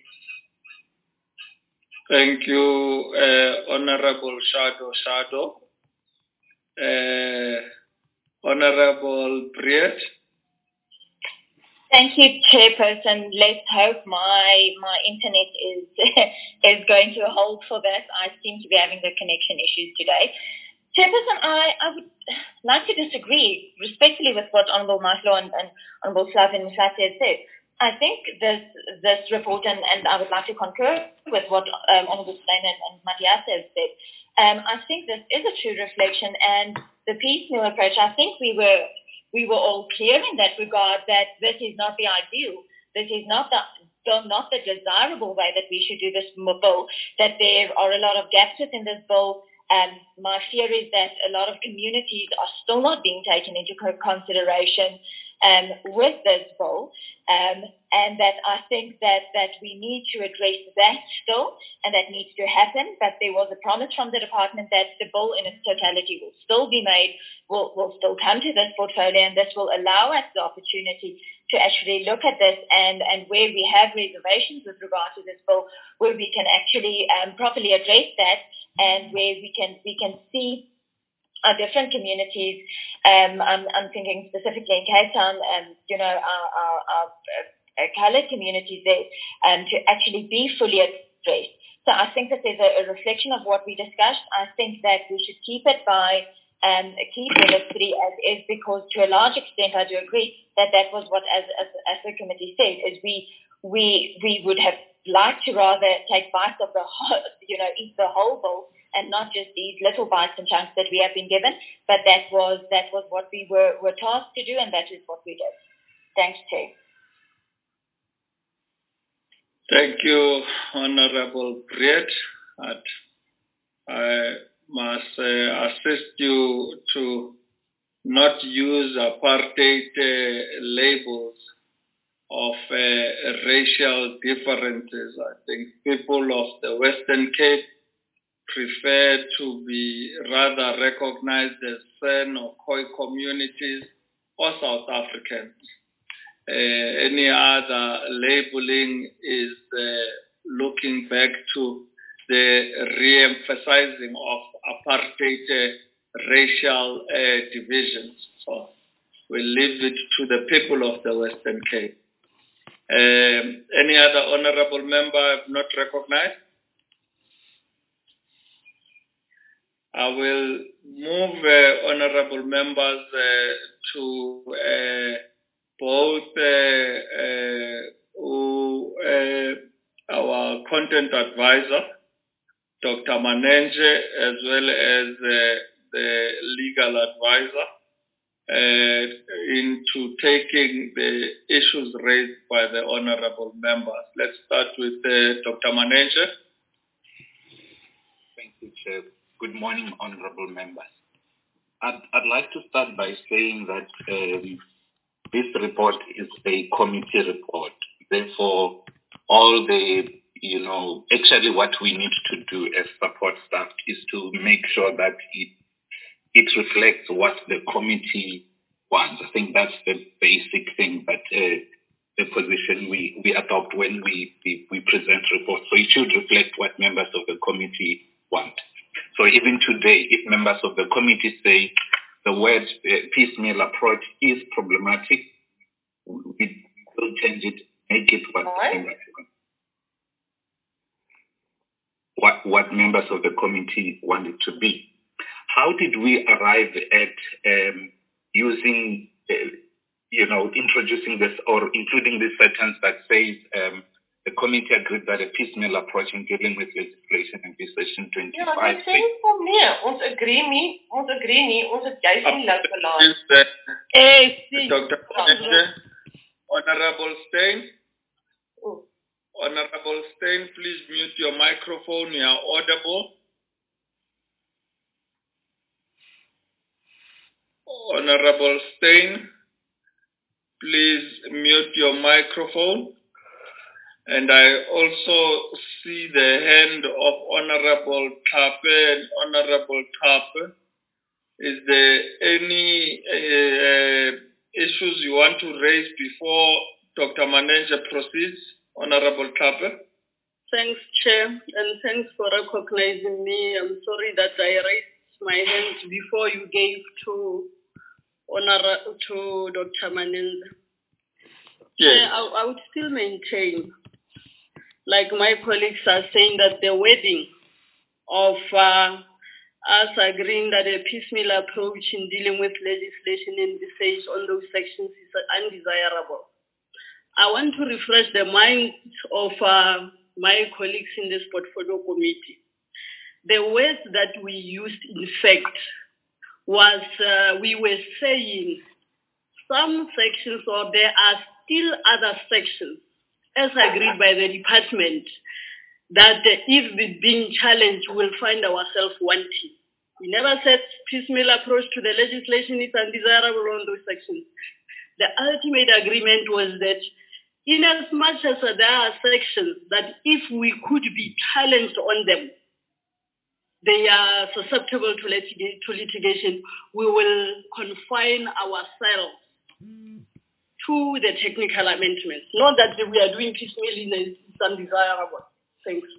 Thank you, uh, Honorable Shadow Shadow. Uh, Honorable Briet. Thank you, Chairperson. Let's hope my my internet is is going to hold for that. I seem to be having the connection issues today. Chairperson, I, I would like to disagree respectfully with what Honourable Mahlo and, and Honourable Flavin Mhlati has said. I think this this report, and, and I would like to concur with what um, Honourable Steyn and, and Matias has said. Um, I think this is a true reflection, and the piecemeal approach, I think we were we were all clear in that regard that this is not the ideal. This is not the not the desirable way that we should do this bill, that there are a lot of gaps within this bill. Um, my fear is that a lot of communities are still not being taken into consideration um, with this bill, um, and that I think that, that we need to address that still, and that needs to happen. But there was a promise from the department that the bill in its totality will still be made, will, will still come to this portfolio, and this will allow us the opportunity to actually look at this, and, and where we have reservations with regard to this bill, where we can actually um, properly address that, and where we can we can see our different communities. Um, I'm, I'm thinking specifically in Cape Town, um, you know, our, our, our, our coloured communities there, um, to actually be fully addressed. So I think that there's a, a reflection of what we discussed. I think that we should keep it by um, keep level three as is, because to a large extent I do agree that that was what, as as, as the committee said, is we we we would have liked to rather take bites of the whole, you know, eat the whole bowl, and not just these little bites and chunks that we have been given. But that was that was what we were, were tasked to do, and that is what we did. Thanks, Chair. Thank you, Honorable Briet. I must uh, assist you to not use apartheid uh, labels of uh, racial differences. I think people of the Western Cape prefer to be rather recognized as San or Khoi communities or South Africans. Uh, any other labeling is uh, looking back to the re-emphasizing of apartheid uh, racial uh, divisions. So we leave it to the people of the Western Cape. Um, any other honorable member not recognized? I will move uh, honorable members uh, to uh, both uh, uh, who, uh, our content advisor, Doctor Manenje, as well as uh, the legal advisor, uh, into taking the issues raised by the honorable members. Let's start with uh, Doctor Manenje. Thank you, Chair. Good morning, honorable members. I'd, I'd like to start by saying that um, this report is a committee report. Therefore, all the, you know, actually what we need to do as support staff is to make sure that it, it reflects what the committee wants. I think that's the basic thing that uh, the position we, we adopt when we, we, we present reports. So it should reflect what members of the committee want. So even today, if members of the committee say the word uh, piecemeal approach is problematic, we will change it, make it what members want. What, what members of the committee want it to be. How did we arrive at um, using, uh, you know, introducing this or including this sentence that says um, the committee agreed that a piecemeal approach in dealing with legislation in this section Ja, twenty-five. dit sê vir my, ons agree nie, ons agree nie, ons het juist nie laat verlaat. Eh, Doctor Honorable Steyn. Oh. Honorable Steyn, please mute your microphone. You are audible. Honorable Steyn, please mute your microphone. And I also see the hand of Honorable Tape and Honorable Tape. Is there any uh, issues you want to raise before Doctor Manenje proceeds? Honorable Tape. Thanks, Chair, and thanks for recognizing me. I'm sorry that I raised my hand before you gave to Honor to Doctor Manenje. Yes. Chair, I, I would still maintain, like my colleagues are saying, that the wording of uh, us agreeing that a piecemeal approach in dealing with legislation in this age on those sections is undesirable. I want to refresh the mind of uh, my colleagues in this portfolio committee. The words that we used, in fact, was uh, we were saying some sections, or there are still other sections, as agreed by the department, that uh, if we've been challenged, we'll find ourselves wanting. We never said piecemeal approach to the legislation is undesirable on those sections. The ultimate agreement was that in as much as there are sections that if we could be challenged on them, they are susceptible to, litig- to litigation, we will confine ourselves to the technical amendments. Not that we are doing piecemeal is undesirable. Thanks.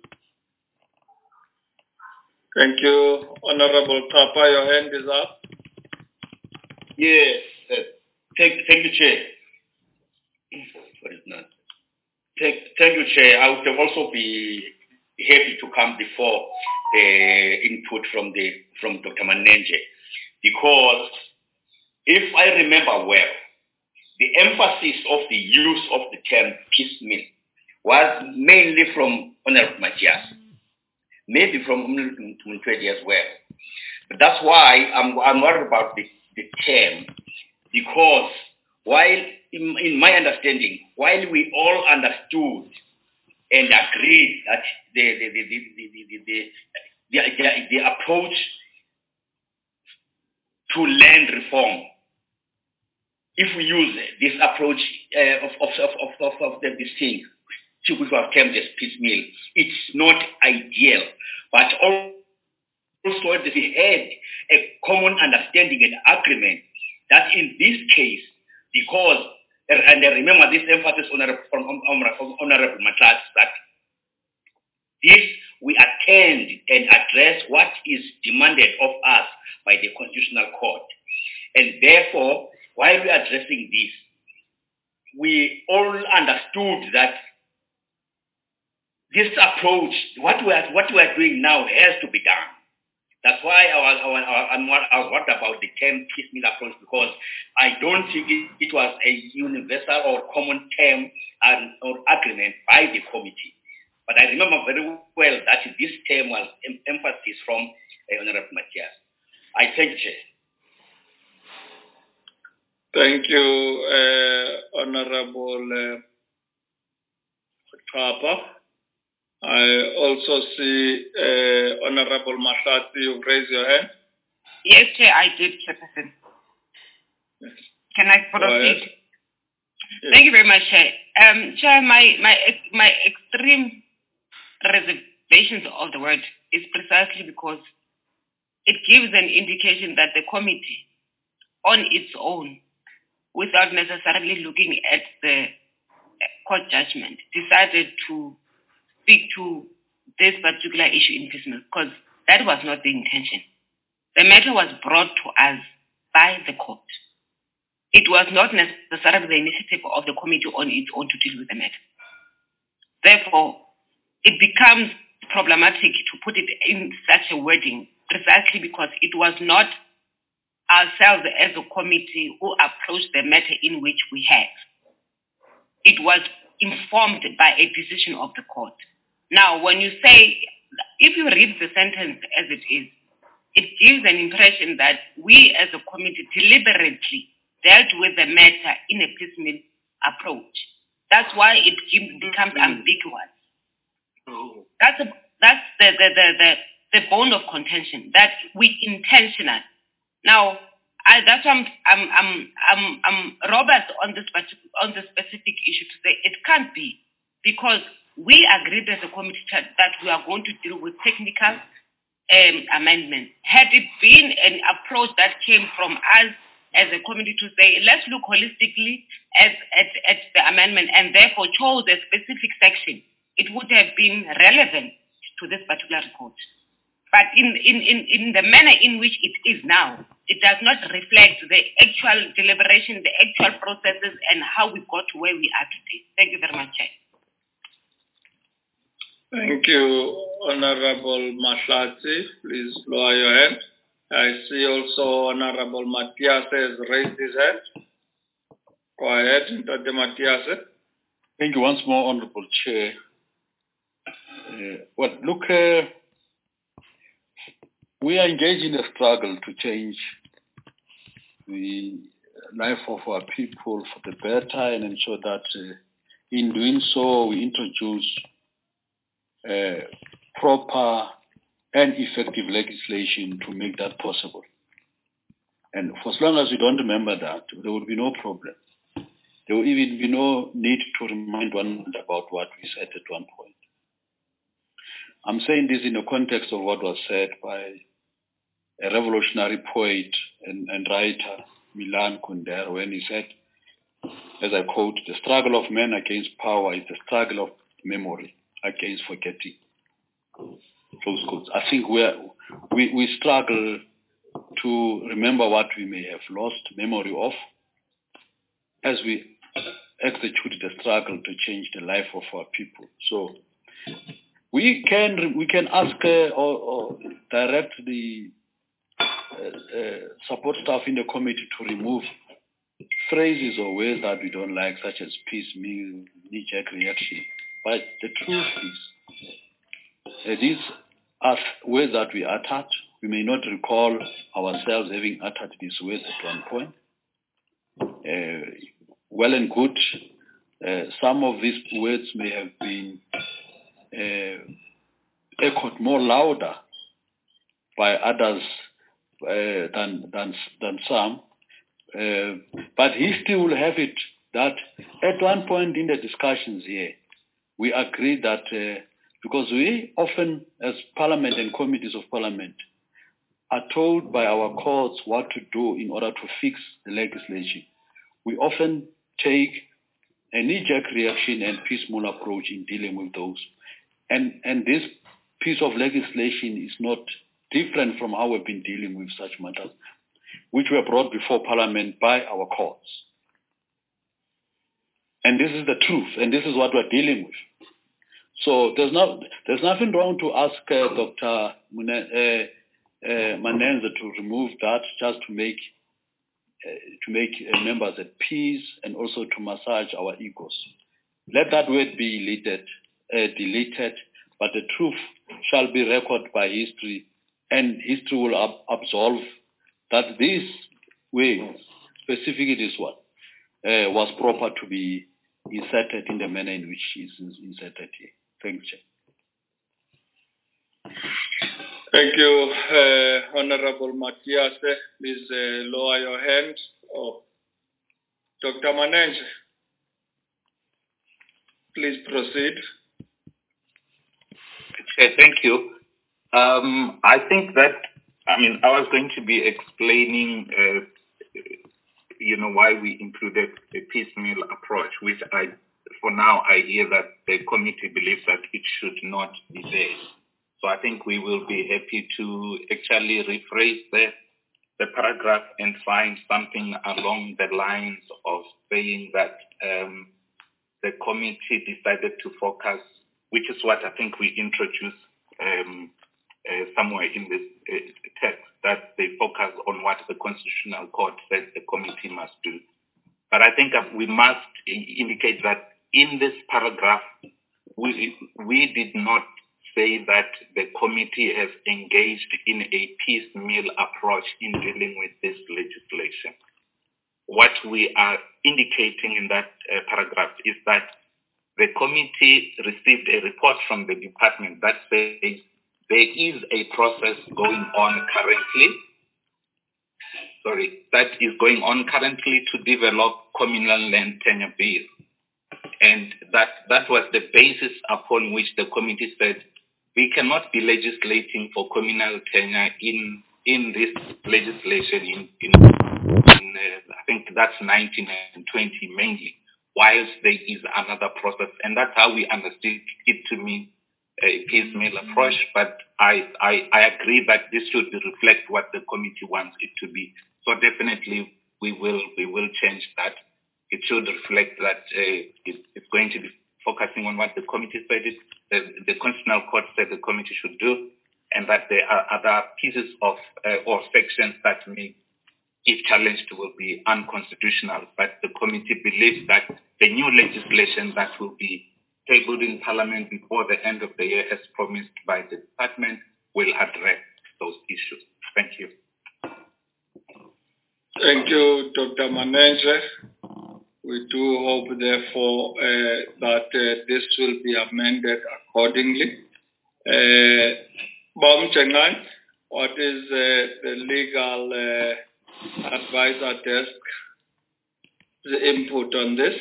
Thank you. Honorable Tapa, your hand is up. Yes. Uh, thank, thank you, Chair. What is not? Thank, thank you, Chair. I would also be happy to come before the input from the from Doctor Manenje, because if I remember well, the emphasis of the use of the term piecemeal was mainly from Honorable Matthias, maybe from Honorable Mutwedi as well. But that's why I'm, I'm worried about the, the term, because while, in, in my understanding, while we all understood and agreed that the, the, the, the, the, the, the, the, the, the approach to land reform, if we use this approach uh, of, of, of, of, of the, this thing, which was termed as piecemeal, it's not ideal. But also we had a common understanding and agreement that in this case, because, and I remember this emphasis from Honorable Matlas, that this we attend and address what is demanded of us by the Constitutional Court. And therefore, while we are addressing this, we all understood that this approach, what we are what we are doing now, has to be done. That's why I was, I was, I was worried about the term piecemeal approach, because I don't think it, it was a universal or common term and, or agreement by the committee. But I remember very well that this term was em- emphasis from uh, Honorable Matthias. I thank you, Chair. Thank you, uh, Honorable uh, Papa. I also see uh, Honorable Mahlati, you've raised your hand. Yes, Chair, I did, Chairperson. Yes. Can I proceed? Yes. Thank you very much, Chair. Um, Chair, my, my, my extreme reservations of the word is precisely because it gives an indication that the committee, on its own, without necessarily looking at the court judgment, decided to speak to this particular issue in piecemeal, because that was not the intention. The matter was brought to us by the court. It was not necessarily the initiative of the committee on its own to deal with the matter. Therefore, it becomes problematic to put it in such a wording precisely because it was not ourselves as a committee who approached the matter in which we have. It was informed by a decision of the court. Now, when you say, if you read the sentence as it is, it gives an impression that we as a committee deliberately dealt with the matter in a piecemeal approach. That's why it becomes ambiguous. That's, a, that's the, the, the, the, the bone of contention, that we intentional. Now, I, that's why I'm, I'm, I'm, I'm, I'm robust on this, on this specific issue to say it can't be, because we agreed as a committee that we are going to deal with technical um, amendments. Had it been an approach that came from us as a committee to say, let's look holistically at, at, at the amendment and therefore chose a specific section, it would have been relevant to this particular report. But in, in, in, in the manner in which it is now, it does not reflect the actual deliberation, the actual processes, and how we got to where we are today. Thank you very much, Chair. Thank you, Honorable Mahlatsi. Please lower your hand. I see also Honorable Matias has raised his hand. Go ahead, Doctor Matias. Thank you once more, Honorable Chair. Uh, well, look, uh, we are engaged in a struggle to change the life of our people for the better and ensure that uh, in doing so we introduce uh, proper and effective legislation to make that possible. And for as long as we don't remember that, there will be no problem. There will even be no need to remind one another about what we said at one point. I'm saying this in the context of what was said by a revolutionary poet and, and writer, Milan Kundera, when he said, as I quote, the struggle of man against power is the struggle of memory against forgetting. Close quotes. I think we're, we we struggle to remember what we may have lost memory of as we execute the struggle to change the life of our people. So we can we can ask uh, or, or direct the uh, uh, support staff in the committee to remove phrases or words that we don't like, such as piecemeal, knee-jerk reaction. But the truth is, uh, these are words that we uttered. We may not recall ourselves having uttered these words at one point. Uh, well and good. Uh, some of these words may have been uh, echoed more louder by others uh, than, than, than some. Uh, but history will have it that at one point in the discussions here, we agreed that uh, because we often, as Parliament and committees of Parliament, are told by our courts what to do in order to fix the legislation, we often take a knee-jerk reaction and piecemeal approach in dealing with those. And, and this piece of legislation is not different from how we've been dealing with such matters, which were brought before Parliament by our courts. And this is the truth, and this is what we're dealing with. So there's not there's nothing wrong to ask uh, Doctor Mune, uh, uh, Manenza to remove that, just to make uh, to make uh, members at peace and also to massage our egos. Let that word be deleted, uh, deleted, but the truth shall be recorded by history, and history will ab- absolve that this way, specifically this one, uh, was proper to be inserted in the manner in which it is inserted here. Thank you. Thank you, uh, Honorable Matias. Please uh, lower your hand. Oh. Doctor Manenje, please proceed. Okay, thank you. Um, I think that, I mean, I was going to be explaining, uh, you know, why we included a piecemeal approach, which I, for now, I hear that the committee believes that it should not be there. So I think we will be happy to actually rephrase the, the paragraph and find something along the lines of saying that um, the committee decided to focus, which is what I think we introduced um, uh, somewhere in this uh, text, that they focus on what the Constitutional Court said the committee must do. But I think we must indicate that in this paragraph, we, we did not say that the committee has engaged in a piecemeal approach in dealing with this legislation. What we are indicating in that uh, paragraph is that the committee received a report from the department that says there is a process going on currently, sorry, that is going on currently to develop communal land tenure bills. And that, that was the basis upon which the committee said we cannot be legislating for communal tenure in, in this legislation in, in, in uh, I think that's nineteen and twenty mainly, whilst there is another process. And that's how we understood it to mean a piecemeal approach. But I, I, I agree that this should reflect what the committee wants it to be. So definitely we will, we will change that. It should reflect that uh, it, it's going to be focusing on what the committee said it, the, the Constitutional Court said the committee should do, and that there are other pieces of uh, or sections that may, if challenged, will be unconstitutional. But the committee believes that the new legislation that will be tabled in Parliament before the end of the year, as promised by the department, will address those issues. Thank you. Thank you, Doctor Manenje. We do hope, therefore, uh, that uh, this will be amended accordingly. Uh, Bom Chengan, what is uh, the legal uh, advisor desk, the input on this?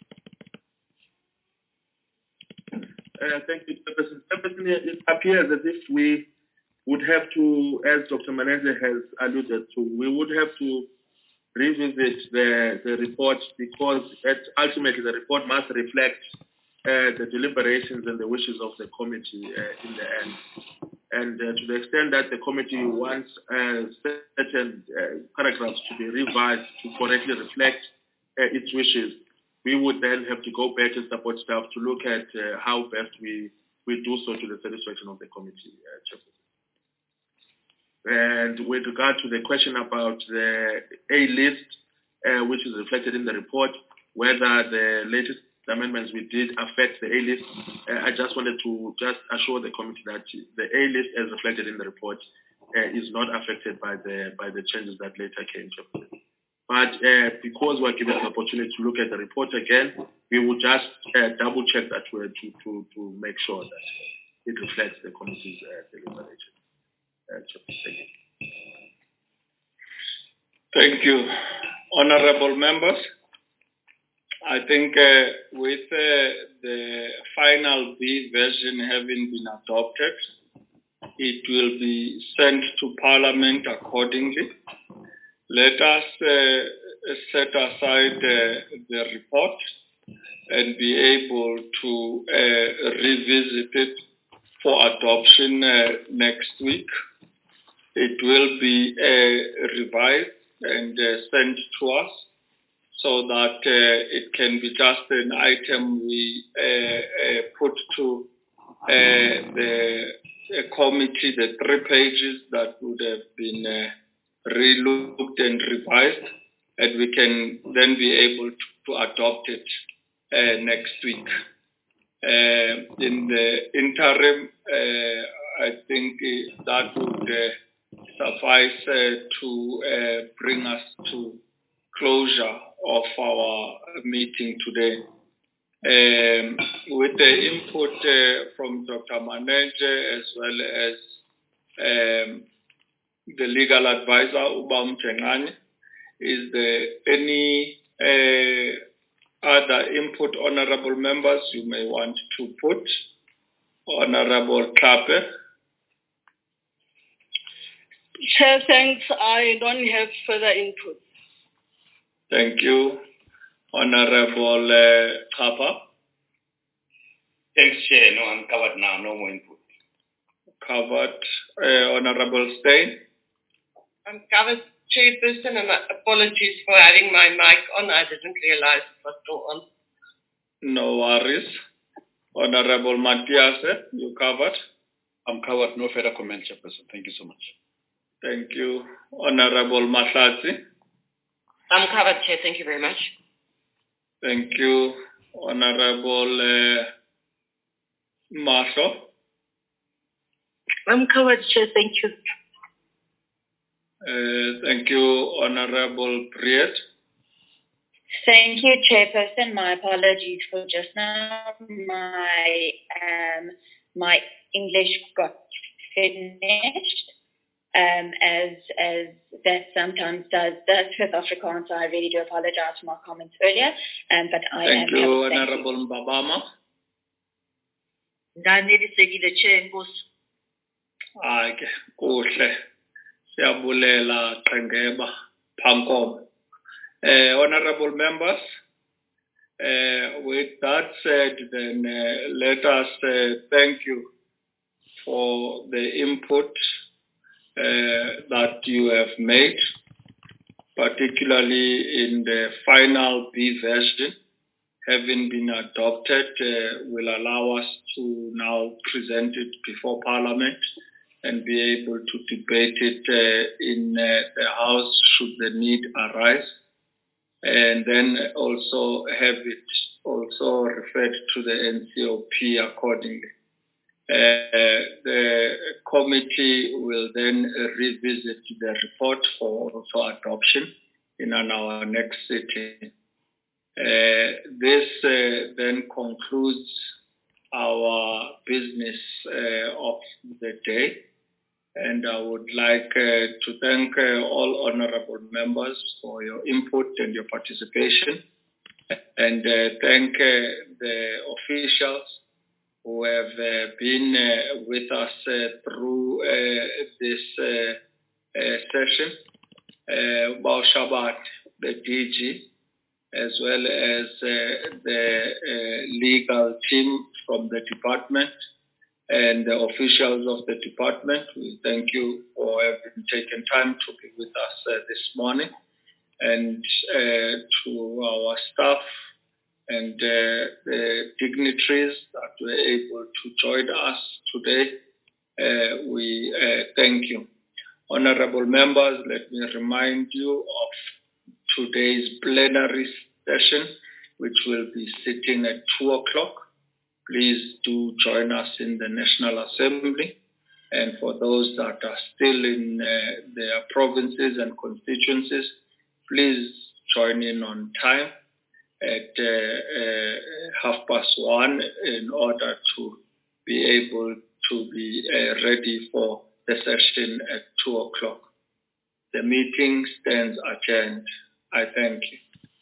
Uh, thank you, Chairperson. Chairperson, it appears as if we would have to, as Doctor Manenje has alluded to, we would have to revisit the, the report, because it, ultimately the report must reflect uh, the deliberations and the wishes of the committee uh, in the end. And uh, to the extent that the committee wants uh, certain uh, paragraphs to be revised to correctly reflect uh, its wishes, we would then have to go back and support staff to look at uh, how best we, we do so to the satisfaction of the committee. Uh, And with regard to the question about the A-list, uh, which is reflected in the report, whether the latest amendments we did affect the A-list, uh, I just wanted to just assure the committee that the A-list, as reflected in the report, uh, is not affected by the by the changes that later came to. But uh, because we're given the opportunity to look at the report again, we will just uh, double check that way to, to, to make sure that it reflects the committee's uh, deliberation. Thank you. Thank you. Honorable members, I think uh, with uh, the final B version having been adopted, it will be sent to Parliament accordingly. Let us uh, set aside uh, the report and be able to uh, revisit it for adoption uh, next week. It will be uh, revised and uh, sent to us so that uh, it can be just an item we uh, uh, put to uh, the uh, committee, the three pages that would have been uh, relooked and revised, and we can then be able to, to adopt it uh, next week. Uh, in the interim, uh, I think uh, that would uh, suffice uh, to uh, bring us to closure of our meeting today. Um, with the input uh, from Doctor Manenje as well as um, the legal advisor, Ubam Chengani, is there any uh, other input, honorable members, you may want to put? Honorable Klape. Chair, thanks. I don't have further input. Thank you. Honorable uh, Kapa. Thanks, Chair. No, I'm covered now. No more input. Covered. Uh, Honorable Stein. I'm covered, Chairperson, and apologies for having my mic on. I didn't realize it was still on. No worries. Honorable Matthias, you covered? I'm covered. No further comment, Chairperson. Thank you so much. Thank you. Honorable Mahlatsi. I'm covered, Chair. Thank you very much. Thank you. Honorable uh, Marshall. I'm covered, Chair. Thank you. Uh, thank you, Honorable Priet. Thank you, Chairperson. My apologies for just now. My um, my English got finished, um, as as that sometimes does. That's with Afrikaans, so I really do apologize for my comments earlier. Um, but I Thank am you, happy. Honorable Mbabama. Ndanelisekile, Chair, Nkosi. Ake, kuhle. Siyabulela Qengeba Phankomo. Uh, honorable members, uh, with that said, then uh, let us uh, thank you for the input uh, that you have made, particularly in the final B version, having been adopted, uh, will allow us to now present it before Parliament and be able to debate it uh, in uh, the House should the need arise, and then also have it also referred to the N C O P accordingly. Uh, the committee will then revisit the report for also adoption in our next sitting. Uh, this uh, then concludes our business uh, of the day. And I would like uh, to thank uh, all honorable members for your input and your participation, and uh, thank uh, the officials who have uh, been uh, with us uh, through uh, this uh, uh, session, uh, Bao Shabat, the D G, as well as uh, the uh, legal team from the department, and the officials of the department. We thank you for having taken time to be with us uh, this morning, and uh, to our staff and uh, the dignitaries that were able to join us today. Uh, we uh, thank you. Honorable members, let me remind you of today's plenary session, which will be sitting at two o'clock. Please do join us in the National Assembly. And for those that are still in uh, their provinces and constituencies, please join in on time at uh, uh, half past one in order to be able to be uh, ready for the session at two o'clock. The meeting stands adjourned. I thank you.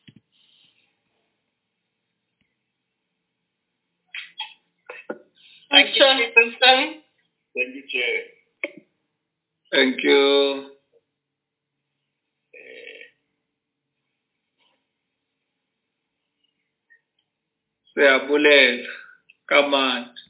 Thank you, Chairperson. Thank you, Chair. Thank you. Siyabulela, kamandi.